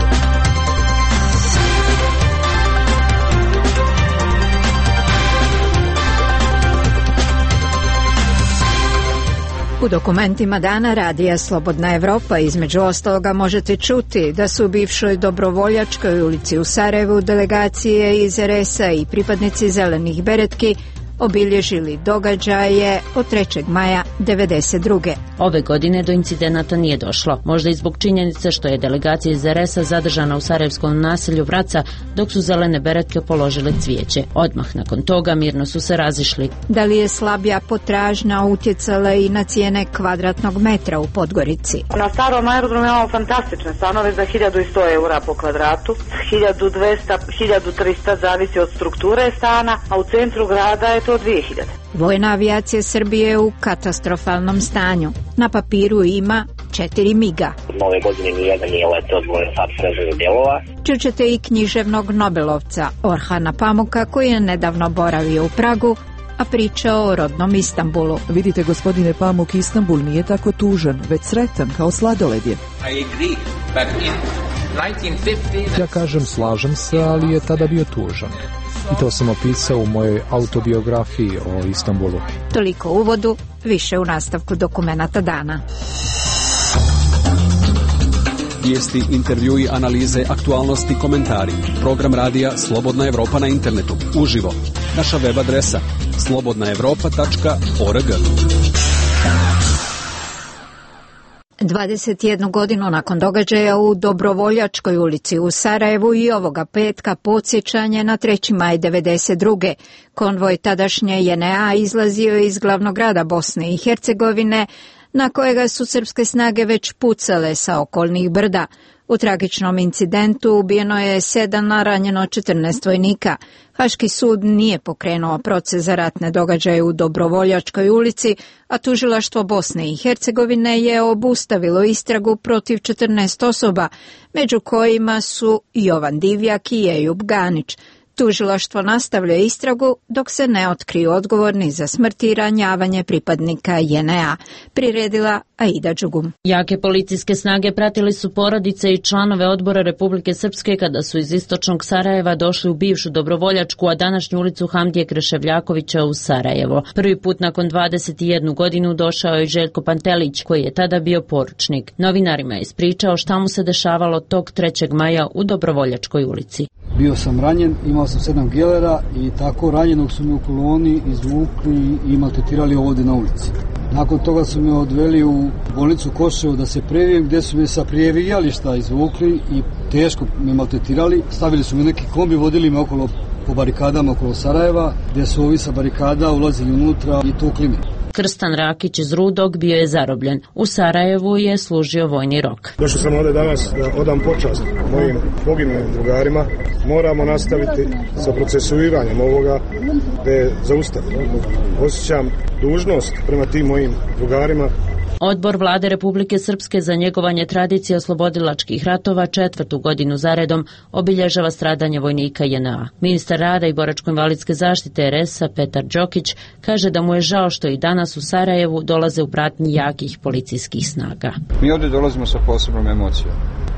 Speaker 1: U dokumentima dana Radija Slobodna Evropa između ostaloga možete čuti da su u bivšoj Dobrovoljačkoj ulici u Sarajevu delegacije iz er es a i pripadnici zelenih beretki obilježili događaje od trećeg maja devedeset druge.
Speaker 8: Ove godine do incidenata nije došlo, možda i zbog činjenice što je delegacija iz er es a zadržana u sarajevskom naselju Vraca dok su zelene beretke položile cvijeće. Odmah nakon toga mirno su se razišli.
Speaker 1: Da li je slabija potražnja utjecala i na cijene kvadratnog metra u Podgorici?
Speaker 12: Na starom aerodromu imamo fantastične stanove za hiljadu sto eura po kvadratu, hiljadu dvesta, hiljadu trista zavisi od strukture stana, a u centru grada je to dvije hiljade.
Speaker 1: Vojna avijacija Srbije je u katastrofalnom stanju. Na papiru ima četiri miga.
Speaker 13: Nove godine nijedan nije leteo od vojne sad sreženih dijelova.
Speaker 1: Čućete i književnog Nobelovca Orhana Pamuka koji je nedavno boravio u Pragu, a pričao o rodnom Istanbulu.
Speaker 14: Vidite, gospodine Pamuk, Istanbul nije tako tužan, već sretan kao sladoled je.
Speaker 17: Ja kažem slažem se, ali je tada bio tužan. I to sam opisao u mojoj autobiografiji o Istanbulu.
Speaker 1: Toliko u uvodu, više u nastavku dokumenata dana.
Speaker 26: Vijesti, intervjui, analize, aktualnosti, komentari. Program radija Slobodna Evropa na internetu. Uživo. Naša web adresa slobodna evropa tačka org.
Speaker 1: dvadeset jednu godinu nakon događaja u Dobrovoljačkoj ulici u Sarajevu i ovoga petka podsjećanje na treći maj devedeset druge. Konvoj tadašnje je en a izlazio iz glavnog grada Bosne i Hercegovine, na kojega su srpske snage već pucale sa okolnih brda. U tragičnom incidentu ubijeno je sedam, a ranjeno četrnaest vojnika. Haški sud nije pokrenuo proces za ratne događaje u Dobrovoljačkoj ulici, a tužilaštvo Bosne i Hercegovine je obustavilo istragu protiv četrnaest osoba, među kojima su Jovan Divjak i Ejub Ganić. Tužilaštvo nastavlja istragu dok se ne otkriju odgovorni za smrt i ranjavanje pripadnika en a, priredila Aida Đugum.
Speaker 8: Jake policijske snage pratili su porodice i članove odbora Republike Srpske kada su iz istočnog Sarajeva došli u bivšu Dobrovoljačku, a današnju ulicu Hamdije Kreševljakovića u Sarajevo. Prvi put nakon dvadeset jednu godinu došao je Željko Pantelić, koji je tada bio poručnik. Novinarima je ispričao šta mu se dešavalo tog trećeg maja u Dobrovoljačkoj ulici.
Speaker 27: Bio sam ranjen, imao sam sedam gelera i tako ranjenog su me u koloni izvukli i maltretirali ovdje na ulici. Nakon toga su me odveli u bolnicu Koševo da se previjem, gdje su me sa prijevijališta izvukli i teško me maltretirali. Stavili su me neki kombi, vodili me okolo po barikadama okolo Sarajeva, gdje su ovi sa barikada ulazili unutra i tukli me.
Speaker 8: Krstan Rakić iz Rudog bio je zarobljen. U Sarajevu je služio vojni rok.
Speaker 28: Došao sam ovdje danas da odam počast mojim poginulim drugarima. Moramo nastaviti sa procesuiranjem ovoga da je zaustavimo. Osjećam dužnost prema tim mojim drugarima
Speaker 8: Odbor Vlade Republike Srpske za njegovanje tradicije oslobodilačkih ratova četvrtu godinu zaredom obilježava stradanje vojnika J N A. Ministar rada i boračko-invalidske zaštite R S-a Petar Đokić kaže da mu je žao što i danas u Sarajevu dolaze u pratnji jakih policijskih snaga.
Speaker 2: Mi ovdje dolazimo sa posebnom emocijom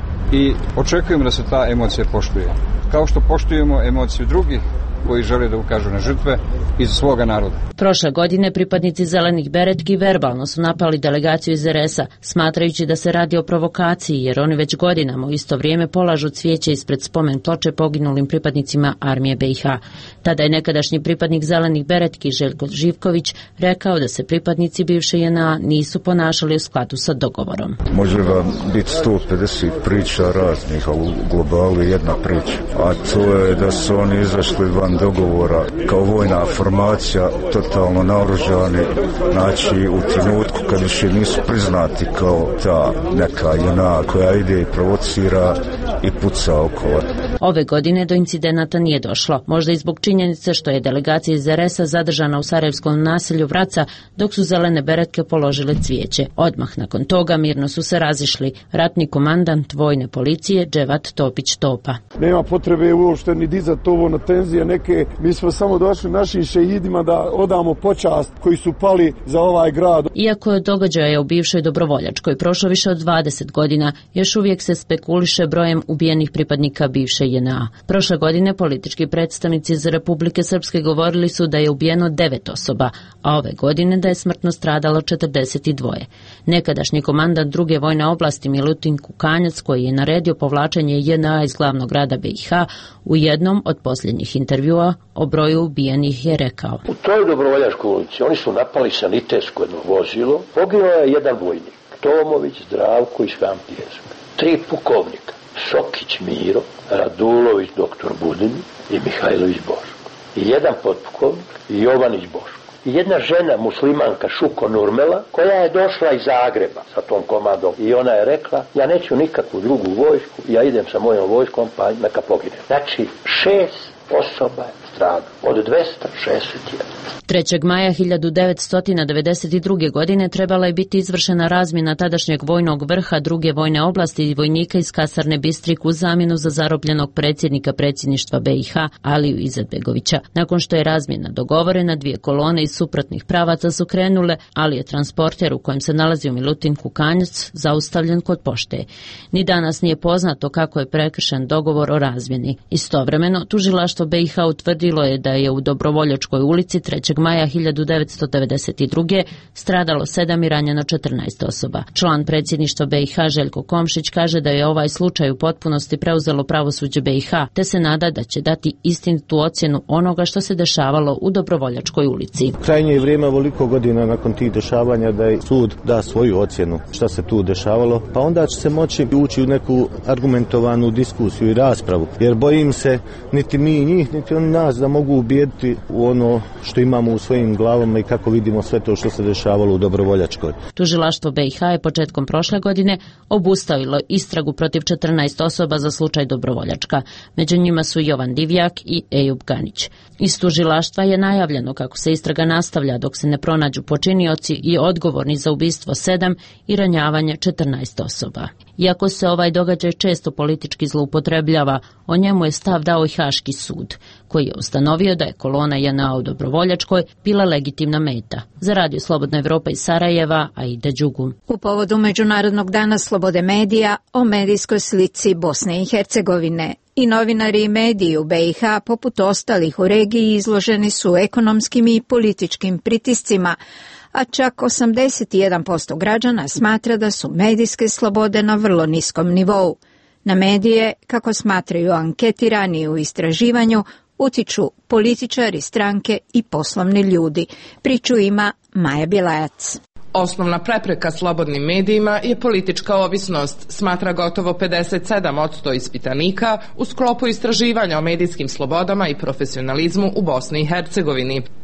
Speaker 2: i očekujemo da se ta emocija poštuje. Kao što poštujemo emociju drugih koji žele da ukažu na žrtve iz svoga naroda.
Speaker 8: Prošle godine pripadnici zelenih beretki verbalno su napali delegaciju iz R S-a, smatrajući da se radi o provokaciji, jer oni već godinama u isto vrijeme polažu cvijeće ispred spomen ploče poginulim pripadnicima armije B i H. Tada je nekadašnji pripadnik zelenih beretki Željko Živković rekao da se pripadnici bivše J N A nisu ponašali u skladu sa dogovorom.
Speaker 16: Može vam biti sto pedeset priča raznih, a u globalu je jedna priča, a to je da su oni izašli van dogovora kao vojna formacija, totalno naoružani, znači u trenutku kad više nisu priznati kao ta neka J N A koja ide i provocira i puca okolo.
Speaker 8: Ove godine do incidenata nije došlo, možda i zbog činjenice što je delegacija iz R S-a zadržana u sarajevskom naselju Vraca dok su zelene beretke položile cvijeće. Odmah nakon toga mirno su se razišli ratni komandant vojne policije Dževat Topić Topa.
Speaker 18: Nema potrebe uopšte ni dizati ovo na tenzije neke, mi smo samo došli našim šehidima da odamo počast koji su pali za ovaj grad.
Speaker 8: Iako je događaja u bivšoj dobrovoljačkoj prošlo više od dvadeset godina, još uvijek se spekuliše brojem ubijenih pripadnika bivše J N A. Prošle godine politički predstavnici iz Republike Srpske govorili su da je ubijeno devet osoba, a ove godine da je smrtno stradalo četrdeset dva. Nekadašnji komandant druge vojne oblasti Milutin Kukanjac, koji je naredio povlačenje J N A iz glavnog grada B i H, u jednom od posljednjih intervjua o broju ubijenih je rekao:
Speaker 19: U toj dobrovoljačkoj ulici oni su napali sanitetsko jedno vozilo, poginuo je jedan vojnik, Tomović Zdravko iz Hampijezga, tri pukovnika, Sokić Miro, Radulović doktor Budin i Mihajlović Boško, i jedan potpukovnik i Jovanić Boško. I jedna žena, muslimanka Šuko Nurmela, koja je došla iz Zagreba sa tom komandom i ona je rekla: ja neću nikakvu drugu vojsku, ja idem sa mojom vojskom pa neka pogine. Znači šest osoba je stradalo od dvesta šezdeset jedan.
Speaker 8: trećeg maja hiljadu devetsto devedeset druge. godine trebala je biti izvršena razmjena tadašnjeg vojnog vrha druge vojne oblasti i vojnika iz kasarne Bistrik u zamjenu za zarobljenog predsjednika predsjedništva B i H Aliju Izetbegovića. Nakon što je razmjena dogovorena, dvije kolone iz suprotnih pravaca su krenule, ali je transporter u kojem se nalazio Milutin Kukanjac zaustavljen kod pošte. Ni danas nije poznato kako je prekršen dogovor o razmjeni. Istovremeno, tužilaštvo B i H utvrdilo je da je u Dobrovoljačkoj ulici trećeg maja hiljadu devetsto devedeset druge. stradalo sedam i ranjeno četrnaest osoba. Član predsjedništva B i H Željko Komšić kaže da je ovaj slučaj u potpunosti preuzelo pravosuđe B i H, te se nada da će dati istinitu ocjenu onoga što se dešavalo u Dobrovoljačkoj ulici.
Speaker 20: Krajnje je vrijeme ovoliko godina nakon tih dešavanja da je sud da svoju ocjenu šta se tu dešavalo, pa onda će se moći ući u neku argumentovanu diskusiju i raspravu, jer bojim se niti mi njih, niti oni nas da mogu ubijediti u ono što imamo u svojim glavama i kako vidimo sve to što se dešavalo u Dobrovoljačkoj.
Speaker 8: Tužilaštvo B i H je početkom prošle godine obustavilo istragu protiv četrnaest osoba za slučaj Dobrovoljačka. Među njima su Jovan Divjak i Ejub Ganić. Iz tužilaštva je najavljeno kako se istraga nastavlja dok se ne pronađu počinioci i odgovorni za ubistvo sedam i ranjavanje četrnaest osoba. Iako se ovaj događaj često politički zloupotrebljava, o njemu je stav dao i Haški sud, koji je ustanovio da je kolona J N A u Dobrovoljačkoj bila legitimna meta. Za Radio Slobodna Evropa iz Sarajeva, Aida Đugum.
Speaker 1: U povodu Međunarodnog dana slobode medija o medijskoj slici Bosne i Hercegovine. I novinari i mediji u B i H, poput ostalih u regiji, izloženi su ekonomskim i političkim pritiscima, a čak osamdeset jedan posto građana smatra da su medijske slobode na vrlo niskom nivou. Na medije, kako smatraju anketirani u istraživanju, utiču političari, stranke i poslovni ljudi. Priču ima Maja Bilajac.
Speaker 21: Osnovna prepreka slobodnim medijima je politička ovisnost, smatra gotovo pedeset sedam posto ispitanika u sklopu istraživanja o medijskim slobodama i profesionalizmu u Bosni i Hercegovini.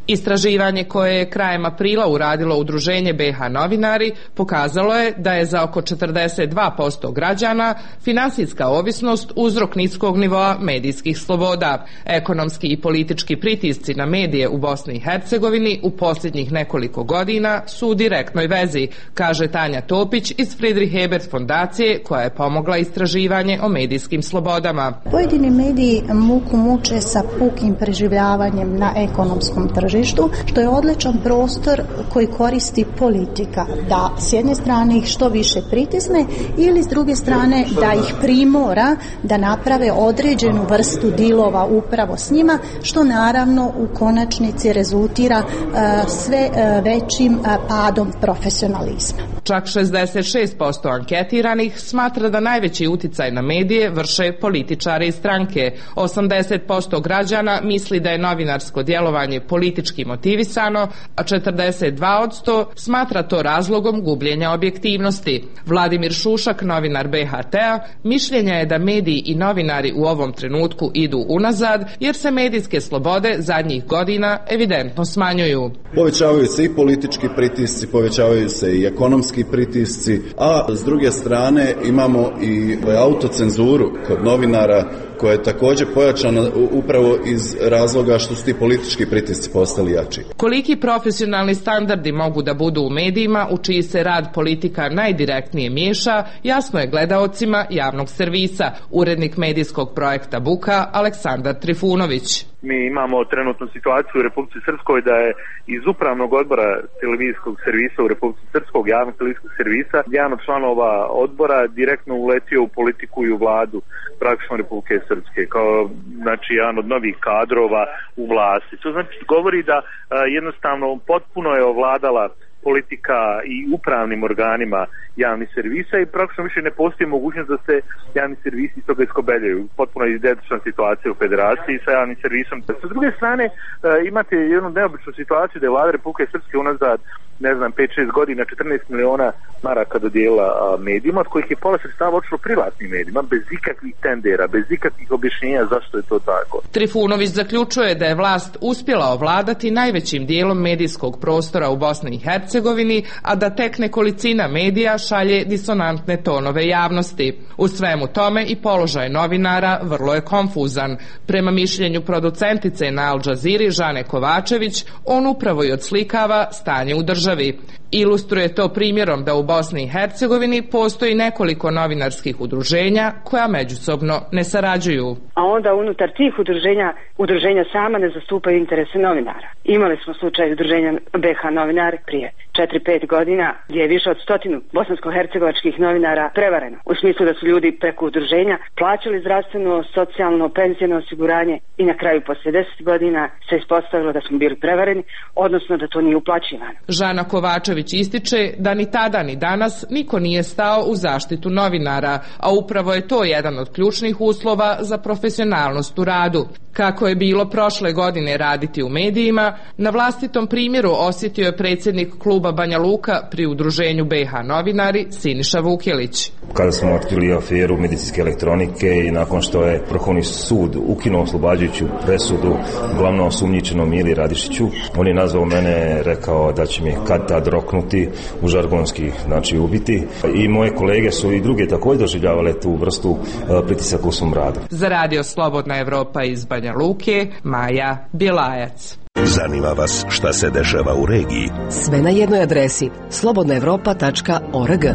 Speaker 21: Istraživanje koje je krajem aprila uradilo Udruženje B H novinari pokazalo je da je za oko četrdeset dva posto građana finansijska ovisnost uzrok niskog nivoa medijskih sloboda. Ekonomski i politički pritisci na medije u Bosni i Hercegovini u posljednjih nekoliko godina su u direktnoj vezi, kaže Tanja Topić iz Friedrich Ebert fondacije koja je pomogla istraživanje o medijskim slobodama.
Speaker 3: Pojedini mediji muku muče sa pukim preživljavanjem na ekonomskom tržištu, što je odličan prostor koji koristi politika, da s jedne strane ih što više pritisne ili s druge strane da ih primora da naprave određenu vrstu dilova upravo s njima, što naravno u konačnici rezultira uh, sve uh, većim uh, padom profesionalizma.
Speaker 21: Čak šezdeset šest posto anketiranih smatra da najveći uticaj na medije vrše političari i stranke. osamdeset posto građana misli da je novinarsko djelovanje politički motivisano, a četrdeset dva posto smatra to razlogom gubljenja objektivnosti. Vladimir Šušak, novinar B H T-a, mišljenja je da mediji i novinari u ovom trenutku idu unazad jer se medijske slobode zadnjih godina evidentno smanjuju.
Speaker 4: Povećavaju se i politički pritisci, povećavaju se i ekonomski pritisci, a s druge strane imamo i autocenzuru kod novinara koja je također pojačana upravo iz razloga što su ti politički pritisci postali jači.
Speaker 21: Koliki profesionalni standardi mogu da budu u medijima u čiji se rad politika najdirektnije miješa, jasno je gledaocima javnog servisa, urednik medijskog projekta Buka Aleksandar Trifunović.
Speaker 5: Mi imamo trenutnu situaciju u Republici Srpskoj da je iz upravnog odbora televizijskog servisa u Republici Srpskog, javnog televizijskog servisa, jedan od članova odbora direktno uletio u politiku i u vladu praktično Republike Srpske, kao znači jedan od novih kadrova u vlasti. To znači govori da a, jednostavno potpuno je ovladala politika i upravnim organima javnih servisa i praktično više ne postoji mogućnost da se javni servisi iz toga iskobeljaju. Potpuno je identična situacija u federaciji sa javnim servisom. Sa druge strane imate jednu neobičnu situaciju da je vlada Republike Srpske unazad ne znam, pet šest godina četrnaest miliona maraka dodijela medijima, od kojih je pola sredstava otišlo privatnim medijima, bez ikakvih tendera, bez ikakvih objašnjenja zašto je to tako.
Speaker 21: Trifunović zaključuje da je vlast uspjela ovladati najvećim dijelom medijskog prostora u Bosni i Hercegovini, a da tek nekolicina medija šalje disonantne tonove javnosti. U svemu tome i položaj novinara vrlo je konfuzan. Prema mišljenju producentice na Al Jazeera Žane Kovačević, on upravo i odslikava stanje u državi. Ilustruje to primjerom da u Bosni i Hercegovini postoji nekoliko novinarskih udruženja koja međusobno ne sarađuju.
Speaker 6: A onda unutar tih udruženja, udruženja sama ne zastupaju interese novinara. Imali smo slučaj udruženja B H novinari prije četiri pet godina gdje je više od stotinu bosansko-hercegovačkih novinara prevareno. U smislu da su ljudi preko udruženja plaćali zdravstveno, socijalno, penzijno osiguranje i na kraju poslije deset godina se ispostavilo da smo bili prevareni, odnosno da to nije uplaćivano.
Speaker 21: Žana Kovačević ističe da ni tada ni danas niko nije stao u zaštitu novinara, a upravo je to jedan od ključnih uslova za profesionalnost u radu. Kako je bilo prošle godine raditi u medijima, na vlastitom primjeru osjetio je predsjednik kluba Banja Luka pri udruženju B H novinari Siniša Vukjelić.
Speaker 15: Kada smo otkrili aferu medicinske elektronike i nakon što je Vrhovni sud ukinuo oslobađajuću presudu glavnom osumnjičenom Mili Radišiću, on je nazvao mene, rekao da će mi kad tad roknuti, u žargonski, znači ubiti. I moje kolege su i druge također doživljavale tu vrstu uh, pritisaka u svom radu.
Speaker 21: Za radio Slobodna Evropa iz Banja Luke, Maja Bjelajac.
Speaker 7: Zanima vas šta se dešava u regiji?
Speaker 22: Sve na jednoj adresi slobodna evropa tačka org.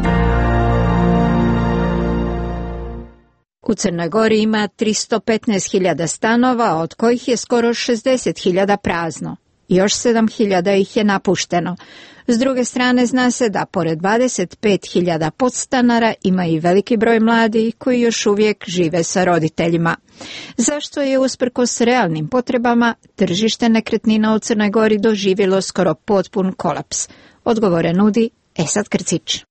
Speaker 1: U Crnoj Gori ima tristo petnaest hiljada stanova, od kojih je skoro šezdeset hiljada prazno. Još sedam hiljada ih je napušteno. S druge strane, zna se da pored dvadeset pet hiljada podstanara ima i veliki broj mladih koji još uvijek žive sa roditeljima. Zašto je usprkos realnim potrebama tržište nekretnina u Crnoj Gori doživjelo skoro potpun kolaps? Odgovore nudi Esad Krcić.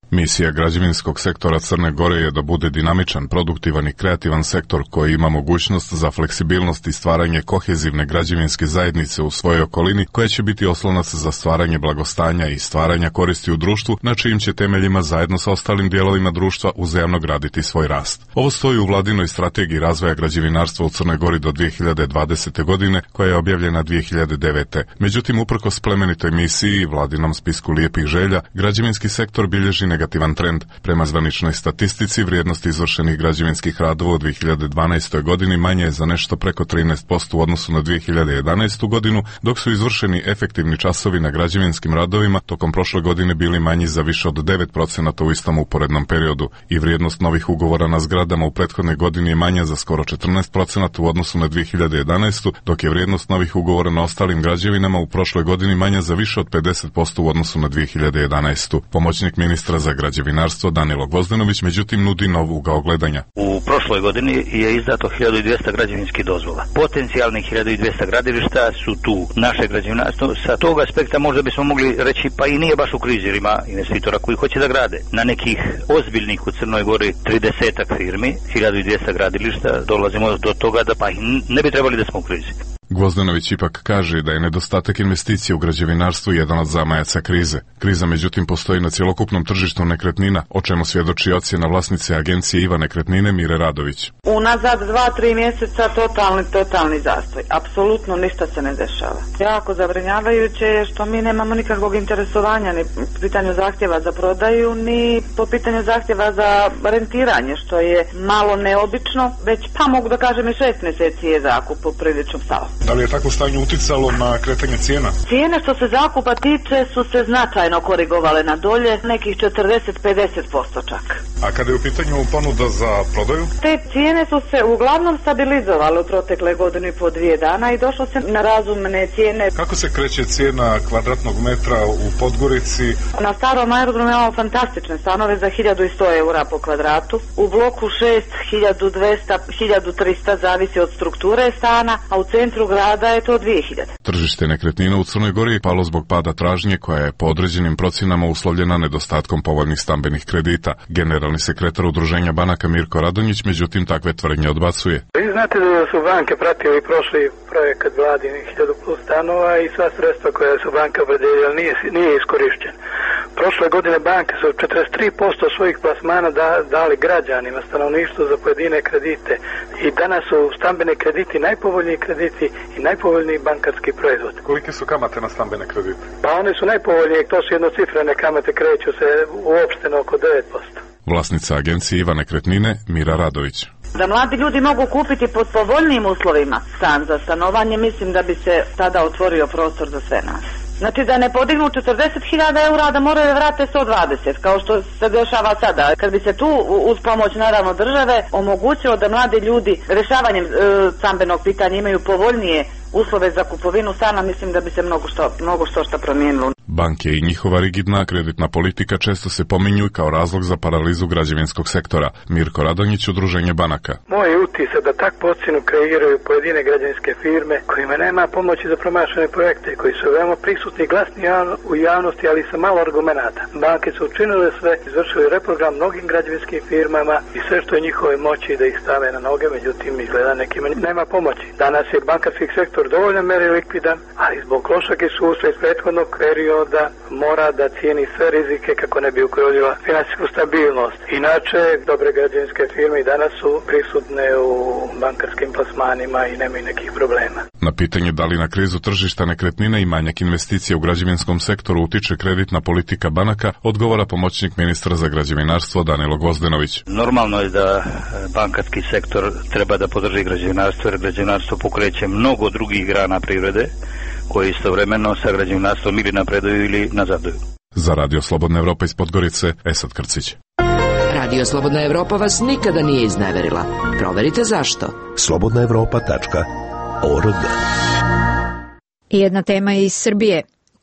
Speaker 9: Misija građevinskog sektora Crne Gore je da bude dinamičan, produktivan i kreativan sektor koji ima mogućnost za fleksibilnost i stvaranje kohezivne građevinske zajednice u svojoj okolini, koja će biti oslonac za stvaranje blagostanja i stvaranja koristi u društvu, na čijim će temeljima zajedno sa ostalim dijelovima društva uzajamno graditi svoj rast. Ovo stoji u vladinoj strategiji razvoja građevinarstva u Crnoj Gori do dvije hiljade dvadesete. godine, koja je objavljena dvije hiljade devete. Međutim, uprkos plemenitoj misiji i vladinom spisku lijepih želja, građevinski sektor bilježi negativan trend. Prema zvaničnoj statistici, vrijednost izvršenih građevinskih radova u dvije hiljade dvanaestoj. godini manje je za nešto preko trinaest posto u odnosu na dvije hiljade jedanaestu. godinu, dok su izvršeni efektivni časovi na građevinskim radovima tokom prošle godine bili manji za više od devet procenata u istom uporednom periodu i vrijednost novih ugovora na zgradama u prethodnoj godini je manja za skoro četrnaest procenata u odnosu na dvije hiljade jedanaestu. dok je vrijednost novih ugovora na ostalim građevinama u prošloj godini manja za više od pedeset posto u odnosu na dvije hiljade jedanaestu. Pomoćnik ministra za građevinarstvo Danilo Gvozdenović međutim nudi nov ugao gledanja.
Speaker 10: U prošloj godini je izdato hiljadu dvjesto građevinskih dozvola. Potencijalnih hiljadu dvjesto gradilišta su tu. Naše građevinarstvo sa tog aspekta možda bismo mogli reći pa i nije baš u krizi, jer ima investitora koji hoće da grade. Na nekih ozbiljnih u Crnoj Gori tridesetak firmi, hiljadu dvjesto gradilišta, dolazimo do toga da pa i ne bi trebali da smo u krizi.
Speaker 9: Gvozdenović ipak kaže da je nedostatak investicija u građevinarstvu jedan od zamajaca krize. Kriza međutim postoji na cjelokupnom tržištu nekretnina, o čemu svjedoči ocjena vlasnice agencije Iva Nekretnine Mire Radović.
Speaker 11: Unazad dva, tri mjeseca totalni, totalni zastoj. Apsolutno ništa se ne dešava. Jako zabrinjavajuće je što mi nemamo nikakvog interesovanja ni po pitanju zahtjeva za prodaju, ni po pitanju zahtjeva za rentiranje, što je malo neobično. Već pa mogu da kažem i šest mjeseci je zakup poprilično stao.
Speaker 12: Da li je takvo stanje uticalo na kretanje cijena?
Speaker 11: Cijene što se zakupa tiče su se značajno korigovale na dolje, nekih četrdeset do pedeset posto čak.
Speaker 12: A kada je u pitanju ponuda za prodaju?
Speaker 11: Te cijene su se uglavnom stabilizovale u protekle godinu i po dvije dana i došlo se na razumne cijene.
Speaker 12: Kako se kreće cijena kvadratnog metra u Podgorici?
Speaker 11: Na starom aerodromu imamo fantastične stanove za hiljadu sto eura po kvadratu. U bloku šest hiljadu dvjesto do hiljadu trista zavisi od strukture stana, a u centru grada je to dvije hiljade.
Speaker 9: Tržište nekretnina u Crnoj Gori je palo zbog pada tražnje koja je po određenim procjenama uslovljena nedostatkom povoljnih stambenih kredita. Generalni sekretar Udruženja banaka Mirko Radonjić međutim takve tvrdnje odbacuje.
Speaker 13: Vi znate da su banke pratili prošli projekat vladini hiljadu plus stanova i sva sredstva koja su banka opredelila nije, nije iskorišćen. Prošle godine banke su četrdeset tri posto svojih plasmana da, dali građanima, stanovništvu za pojedine kredite i danas su stambene krediti najpovoljniji krediti i najpovoljniji bankarski proizvod.
Speaker 12: Kolike su kamate na stambene kredite?
Speaker 13: Pa one su najpovoljnije, to su jednocifrene kamate, kreću se uopšteno oko devet posto.
Speaker 9: Vlasnica agencije Iva Nekretnine Mira Radović.
Speaker 11: Da mladi ljudi mogu kupiti pod povoljnijim uslovima stan za stanovanje, mislim da bi se tada otvorio prostor za sve nas. Znači da ne podignu četrdeset hiljada eura, da moraju vrate sto dvadeset, kao što se dešava sada. Kad bi se tu uz pomoć naravno države omogućilo da mladi ljudi rješavanjem e, stambenog pitanja imaju povoljnije uslove za kupovinu stana, mislim da bi se mnogo što, mnogo što šta promijenilo.
Speaker 9: Banke i njihova rigidna kreditna politika često se pominju kao razlog za paralizu građevinskog sektora. Mirko Radonjić, Udruženje banaka.
Speaker 13: Moj utisak da takvu ocjenu kreiraju pojedine građevinske firme kojima nema pomoći za promašene projekte, koji su veoma prisutni i glasni u javnosti, ali sa malo argumenata. Banke su učinile sve, izvršili reprogram mnogim građevinskim firmama i sve što je njihove moći da ih stave na noge, međutim izgleda nekima nema pomoći. Danas je bankarski sektor dovoljno meri likvidan, ali zbog lošeg iskustva iz prethodnog perioda mora da cijeni sve rizike kako ne bi ugrozila finansijsku stabilnost. Inače, dobre građevinske firme i danas su prisutne u bankarskim plasmanima i nemaju nekih problema.
Speaker 9: Na pitanje da li na krizu tržišta nekretnina i manjak investicija u građevinskom sektoru utiče kreditna politika banaka, odgovara pomoćnik ministra za građevinarstvo Danilo Gvozdenović.
Speaker 10: Normalno je da bankarski sektor treba da podrži građevinarstvo, jer građevinarstvo pokreće mnogo drugih grana privrede koji istovremeno sa građevinarstvom ili napreduju ili nazaduju.
Speaker 9: Za Radio Slobodna Evropa iz Podgorice, Esad Krcić.
Speaker 22: Radio Slobodna Evropa vas nikada nije izneverila. Proverite zašto.
Speaker 7: slobodna evropa tačka org.
Speaker 1: Jedna tema iz Srbije.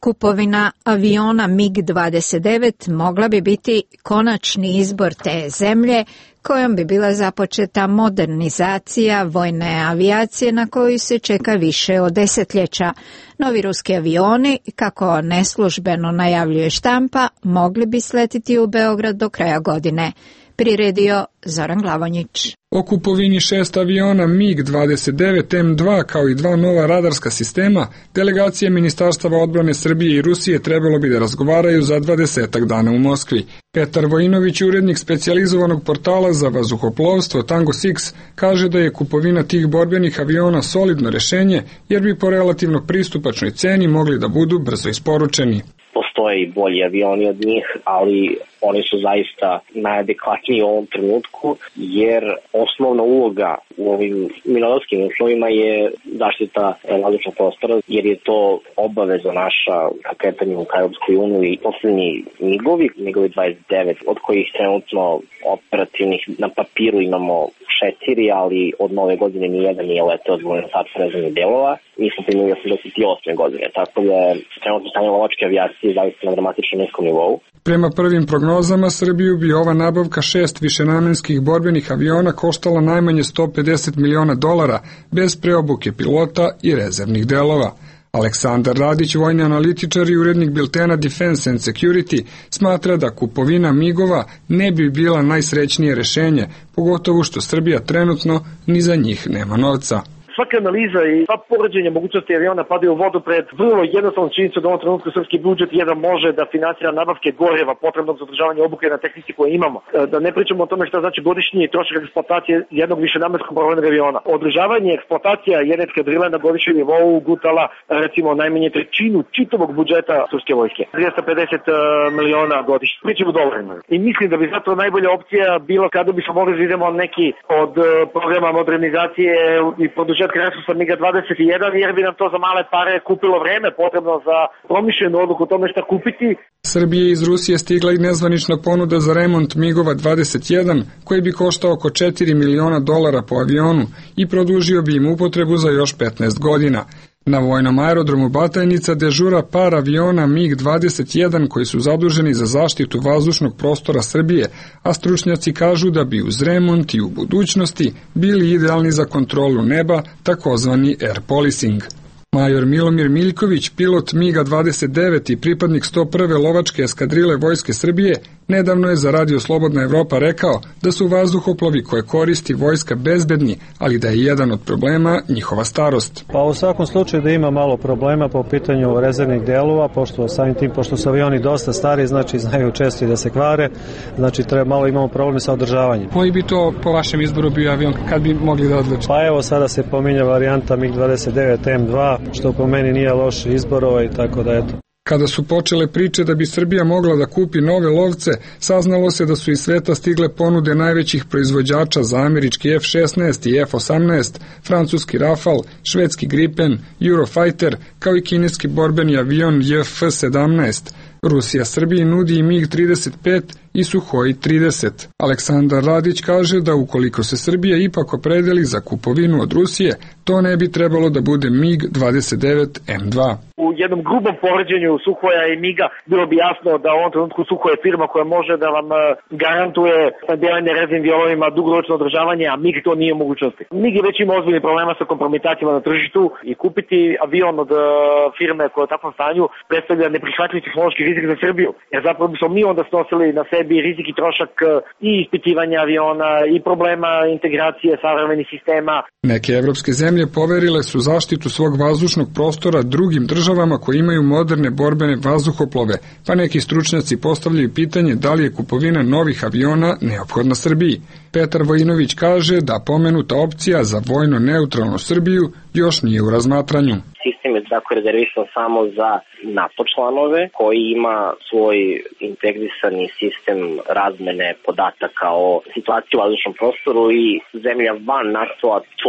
Speaker 1: Kupovina aviona mig dvadeset devet mogla bi biti konačni izbor te zemlje kojom bi bila započeta modernizacija vojne avijacije na koju se čeka više od desetljeća. Novi ruski avioni, kako neslužbeno najavljuje štampa, mogli bi sletiti u Beograd do kraja godine. Priredio Zoran Glavonjić.
Speaker 14: O kupovini šest aviona mig dvadeset devet em dva kao i dva nova radarska sistema, delegacije Ministarstava odbrane Srbije i Rusije trebalo bi da razgovaraju za dvadesetak dana u Moskvi. Petar Vojinović, urednik specijalizovanog portala za vazduhoplovstvo Tango Six, kaže da je kupovina tih borbenih aviona solidno rešenje, jer bi po relativno pristupačnoj ceni mogli da budu brzo isporučeni.
Speaker 17: Postoje i bolji avioni od njih, ali oni su zaista najadekvatniji u ovom trenutku, jer osnovna uloga u ovim mirnodopskim uslovima je zaštita vazdušnog prostora, jer je to obaveza naša ka kretanju ka Europskoj uniji. I poslednji migovi, migovi dvadeset devet, od kojih trenutno operativnih na papiru imamo četiri, ali od nove godine nijedan nije leteo zbog nedostatka rezervnih delova. Mi smo primili osamdeset osme godine, tako da je trenutno stanje lovačke avijacije zaista na dramatično niskom nivou.
Speaker 14: Prema prvim prognozama, Srbiju bi ova nabavka šest višenamenskih borbenih aviona koštala najmanje sto pedeset miliona dolara, bez preobuke pilota i rezervnih delova. Aleksandar Radić, vojni analitičar i urednik biltena Defense and Security, smatra da kupovina migova ne bi bila najsrećnije rešenje, pogotovo što Srbija trenutno ni za njih nema novca.
Speaker 23: Svaka analiza i sva poređenja mogućnosti aviona padaju u vodu pred vrlo jednostavnom činjenicom da u ovom trenutku srpski budžet jedan može da finansira nabavke goriva potrebnog za održavanje obuke na tehnici koje imamo. Da ne pričamo o tome šta znači godišnji trošak eksploatacije jednog višenamenskog borbenog aviona. Održavanje eksploatacija jedne eskadrile na godišnjem nivou gutala recimo najmanje trećinu čitavog budžeta srpske vojske. dvesta pedeset miliona godišnje. Pričamo u dolarima. I mislim da bi zato najbolja opcija bilo kada bismo mogli da idemo neki od programa modernizacije i produženja resursa mig dvadeset jedan, jer bi nam to za male pare kupilo vreme potrebno za promišljenu odluku o tome šta kupiti.
Speaker 14: Srbije iz Rusije stigla i nezvanična ponuda za remont migova dvadeset jedan, koji bi koštao oko četiri miliona dolara po avionu i produžio bi im upotrebu za još petnaest godina. Na vojnom aerodromu Batajnica dežura par aviona mig dvadeset jedan koji su zaduženi za zaštitu vazdušnog prostora Srbije, a stručnjaci kažu da bi uz remont i u budućnosti bili idealni za kontrolu neba, takozvani air policing. Major Milomir Miljković, pilot mig dvadeset devet i pripadnik sto prve lovačke eskadrile Vojske Srbije, nedavno je za Radio Slobodna Evropa rekao da su vazduhoplovi koje koristi vojska bezbedni, ali da je jedan od problema njihova starost.
Speaker 24: Pa u svakom slučaju da ima malo problema po pitanju rezervnih delova, pošto samim tim, pošto su avioni dosta stari, znači znaju često i da se kvare, znači treba malo imamo probleme sa održavanjem.
Speaker 14: Koji bi to po vašem izboru bio avion, kad bi mogli da odlučite?
Speaker 24: Pa evo sada se pominja varijanta mig dvadeset devet em dva, što po meni nije loš izbor i tako da eto.
Speaker 14: Kada su počele priče da bi Srbija mogla da kupi nove lovce, saznalo se da su iz sveta stigle ponude najvećih proizvođača za američki ef šesnaest i ef osamnaest, francuski Rafale, švedski Gripen, Eurofighter, kao i kineski borbeni avion je ef sedamnaest. Rusija Srbiji nudi i mig trideset pet i Suhoj trideset. Aleksandar Radić kaže da ukoliko se Srbija ipak opredeli za kupovinu od Rusije, to ne bi trebalo da bude mig dvadeset devet em dva.
Speaker 23: U jednom grubom poređenju Suhoja i miga bilo bi jasno da u ovom trenutku Suhoj je firma koja može da vam garantuje snabdevanje rezervnim dijelovima, dugoročno održavanje, a mig to nije u mogućnosti. Mig je već ima ozbiljnih problema sa kompromitacijama na tržištu i kupiti avion od firme koja je u takvom stanju predstavlja neprihvatljiv tehnološki rizik za Srbiju. Jer zapravo bismo mi onda snosili na sebi rizik i trošak i ispitivanja aviona i problema integracije savremenih sistema.
Speaker 14: Neke evropske zemlje poverile su zaštitu svog vazdušnog prostora drugim državama koji imaju moderne borbene vazduhoplove, pa neki stručnjaci postavljaju pitanje da li je kupovina novih aviona neophodna Srbiji. Petar Vojinović kaže da pomenuta opcija za vojno neutralnu Srbiju još nije u razmatranju.
Speaker 17: Sistem je tako rezervisan samo za NATO članove koji ima svoj integrisani sistem razmene podataka o situaciji u vazdušnom prostoru i zemlja van NATO-a to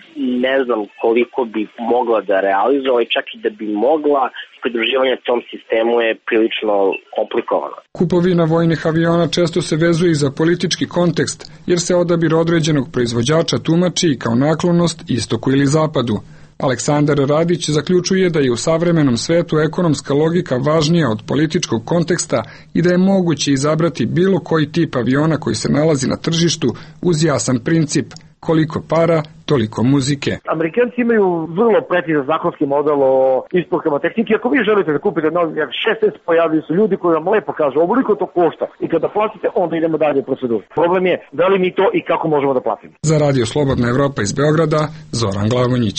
Speaker 17: ne znam koliko bi mogla da realizuje, čak i da bi mogla, pridruživanje tom sistemu je prilično komplikovano.
Speaker 14: Kupovina vojnih aviona često se vezuje i za politički kontekst, jer se odabir određenog proizvođača tumači kao naklonost istoku ili zapadu. Aleksandar Radić zaključuje da je u savremenom svetu ekonomska logika važnija od političkog konteksta i da je moguće izabrati bilo koji tip aviona koji se nalazi na tržištu uz jasan princip koliko para, toliko muzike.
Speaker 23: Amerikanci imaju vrlo precizan zakonski model o isporukama tehnike. Ako vi želite da kupite novi šest, pojavljaju su ljudi koji vam lepo kažu ovoliko to košta i kada platite onda idemo dalje u proceduru. Problem je da li mi to i kako možemo da platimo.
Speaker 14: Za Radio Slobodna Evropa iz Beograda, Zoran Glavonjić.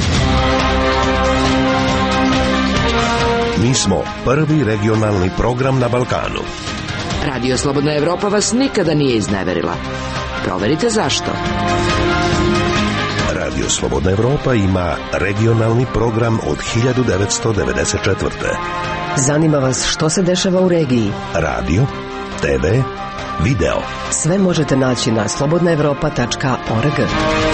Speaker 2: Mi smo prvi regionalni program na Balkanu.
Speaker 22: Radio Slobodna Evropa vas nikada nije izneverila. Proverite zašto.
Speaker 2: Radio Slobodna Evropa ima regionalni program od hiljadu devetsto devedeset četvrte.
Speaker 16: Zanima vas što se dešava u regiji?
Speaker 2: Radio, te ve, video.
Speaker 16: Sve možete naći na slobodna evropa tačka org.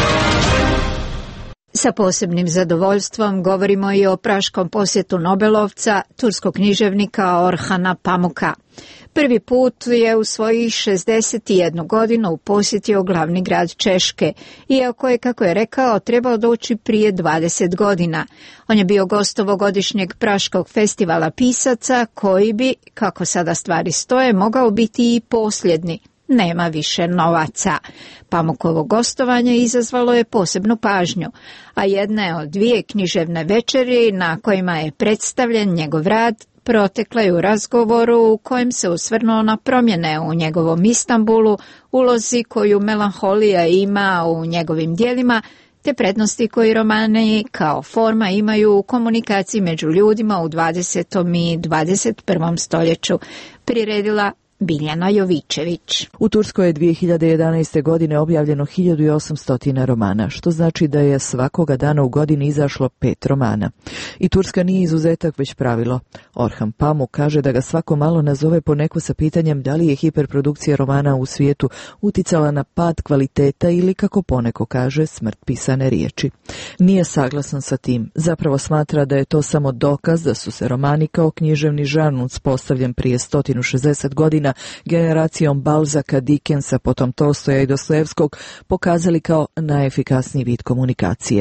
Speaker 1: Sa posebnim zadovoljstvom govorimo i o praškom posjetu Nobelovca, turskog književnika Orhana Pamuka. Prvi put je u svojih šezdeset jednu godinu posjetio glavni grad Češke, iako je, kako je rekao, trebao doći prije dvadeset godina. On je bio gost ovogodišnjeg Praškog festivala pisaca, koji bi, kako sada stvari stoje, mogao biti i posljednji. Nema više novaca. Pamukovo gostovanje izazvalo je posebnu pažnju, a jedna je od dvije književne večeri na kojima je predstavljen njegov rad protekla je u razgovoru u kojem se osvrnuo na promjene u njegovom Istanbulu, ulozi koju melanholija ima u njegovim djelima, te prednosti koji romani kao forma imaju u komunikaciji među ljudima u dvadesetom i dvadeset prvom stoljeću, priredila Biljana Jovičević.
Speaker 18: U Turskoj je dvije hiljade jedanaeste. godine objavljeno hiljadu osamsto romana, što znači da je svakoga dana u godini izašlo pet romana. I Turska nije izuzetak, već pravilo. Orhan Pamuk kaže da ga svako malo nazove poneko sa pitanjem da li je hiperprodukcija romana u svijetu uticala na pad kvaliteta ili, kako poneko kaže, smrt pisane riječi. Nije saglasan sa tim. Zapravo smatra da je to samo dokaz da su se romani kao književni žanr uspostavljen prije sto šezdeset godina generacijom Balzaka, Dickensa, potom Tolstoja i Dostojevskog pokazali kao najefikasniji vid komunikacije.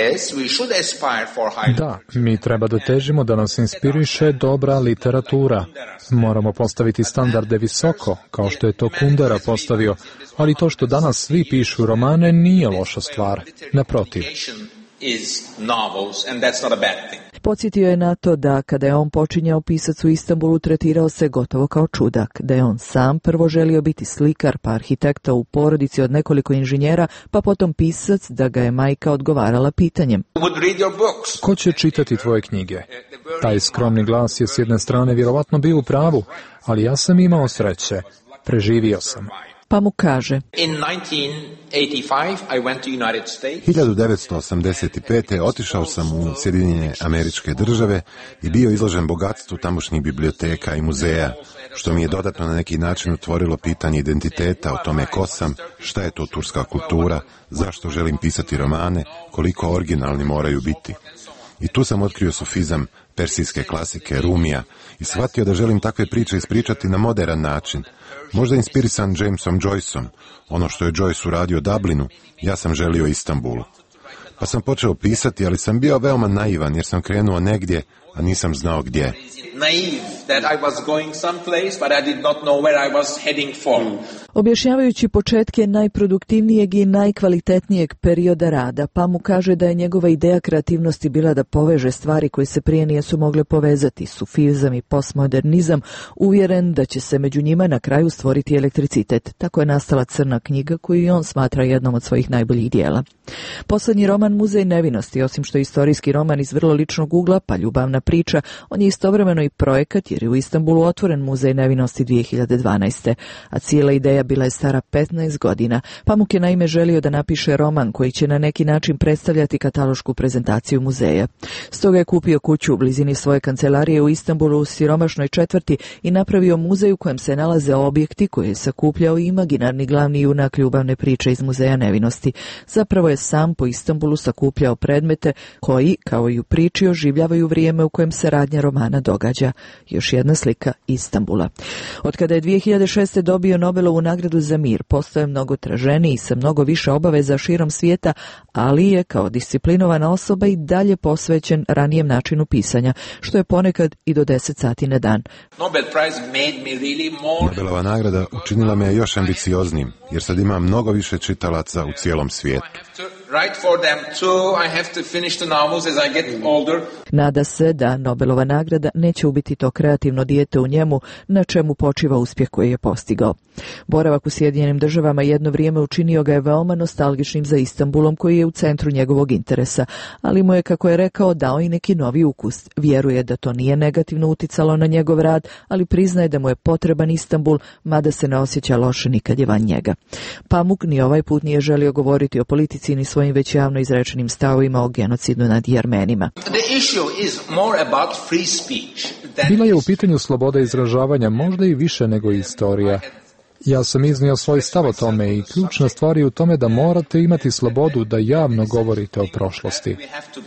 Speaker 19: Da, mi treba da težimo da nas inspiriše dobra literatura. Moramo postaviti standarde visoko, kao što je to Kundera postavio, ali to što danas svi pišu romane nije loša stvar. Naprotiv.
Speaker 18: Podsjetio je na to da kada je on počinjao pisac u Istanbulu tretirao se gotovo kao čudak, da je on sam prvo želio biti slikar pa arhitekta u porodici od nekoliko inženjera, pa potom pisac, da ga je majka odgovarala pitanjem:
Speaker 19: ko će čitati tvoje knjige? Taj skromni glas je s jedne strane vjerovatno bio u pravu, ali ja sam imao sreće, preživio sam.
Speaker 18: Pa mu kaže:
Speaker 25: hiljadu devetsto osamdeset pete. otišao sam u Sjedinjene Američke Države i bio izložen bogatstvu tamošnjih biblioteka i muzeja, što mi je dodatno na neki način otvorilo pitanje identiteta, o tome ko sam, šta je to turska kultura, zašto želim pisati romane, koliko originalni moraju biti. I tu sam otkrio sufizam persijske klasike, Rumija, i shvatio da želim takve priče ispričati na modern način, možda inspirisan Jamesom Joyceom. Ono što je Joyce uradio Dublinu, ja sam želio Istanbulu. Pa sam počeo pisati, ali sam bio veoma naivan jer sam krenuo negdje, a nisam znao gdje.
Speaker 18: Objašnjavajući početke najproduktivnijeg i najkvalitetnijeg perioda rada, pa mu kaže da je njegova ideja kreativnosti bila da poveže stvari koje se prije nisu mogle povezati, sufizam i postmodernizam, uvjeren da će se među njima na kraju stvoriti elektricitet. Tako je nastala Crna knjiga, koju i on smatra jednom od svojih najboljih dijela. Posljednji roman Muzej nevinosti, osim što je istorijski roman iz vrlo ličnog ugla, pa ljubavna priča, on je istovremeno i projekat jer je u Istanbulu otvoren Muzej nevinosti dvije hiljade dvanaeste. A cijela ideja bila je stara petnaest godina. Pamuk je naime želio da napiše roman koji će na neki način predstavljati katalošku prezentaciju muzeja. Stoga je kupio kuću u blizini svoje kancelarije u Istanbulu u siromašnoj četvrti i napravio muzej u kojem se nalaze objekti koje je sakupljao i imaginarni glavni junak ljubavne priče iz Muzeja nevinosti. Zapravo je sam po Istanbulu sakupljao predmete koji, kao i u priči, oživljavaju vrijeme u kojem se radnja romana događa. Još jedna slika Istanbula. Od kada je dvije hiljade šeste. dobio Nobelovu nagradu za mir, postao je mnogo traženiji sa mnogo više obaveza širom svijeta, ali je kao disciplinovana osoba i dalje posvećen ranijem načinu pisanja, što je ponekad i do deset sati na dan.
Speaker 25: Nobelova nagrada učinila me još ambicioznim, jer sad imam mnogo više čitalaca u cijelom svijetu.
Speaker 18: Nada se da Nobelova nagrada neće ubiti to kreativno dijete u njemu, na čemu počiva uspjeh koji je postigao. Boravak u Sjedinjenim državama jedno vrijeme učinio ga je veoma nostalgičnim za Istanbulom, koji je u centru njegovog interesa, ali mu je, kako je rekao, dao i neki novi ukus. Vjeruje da to nije negativno uticalo na njegov rad, ali priznaje da mu je potreban Istanbul, mada se ne osjeća loše nikad je van njega. Pamuk ni ovaj put nije želio govoriti o politici ni svojim već javno izrečenim stavovima o genocidu nad Jermenima.
Speaker 19: Bila je u pitanju sloboda izražavanja, možda i više nego istorija. Ja sam iznio svoj stav o tome i ključna stvar je u tome da morate imati slobodu da javno govorite o prošlosti.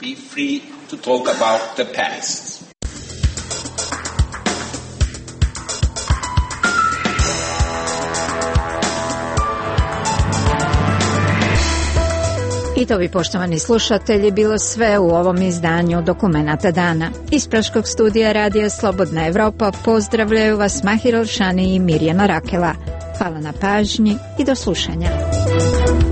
Speaker 1: I to bi, poštovani slušatelji, bilo sve u ovom izdanju Dokumenata dana. Iz Praškog studija Radija Slobodna Evropa pozdravljaju vas Mahir Elšani i Mirjana Rakela. Hvala na pažnji i do slušanja.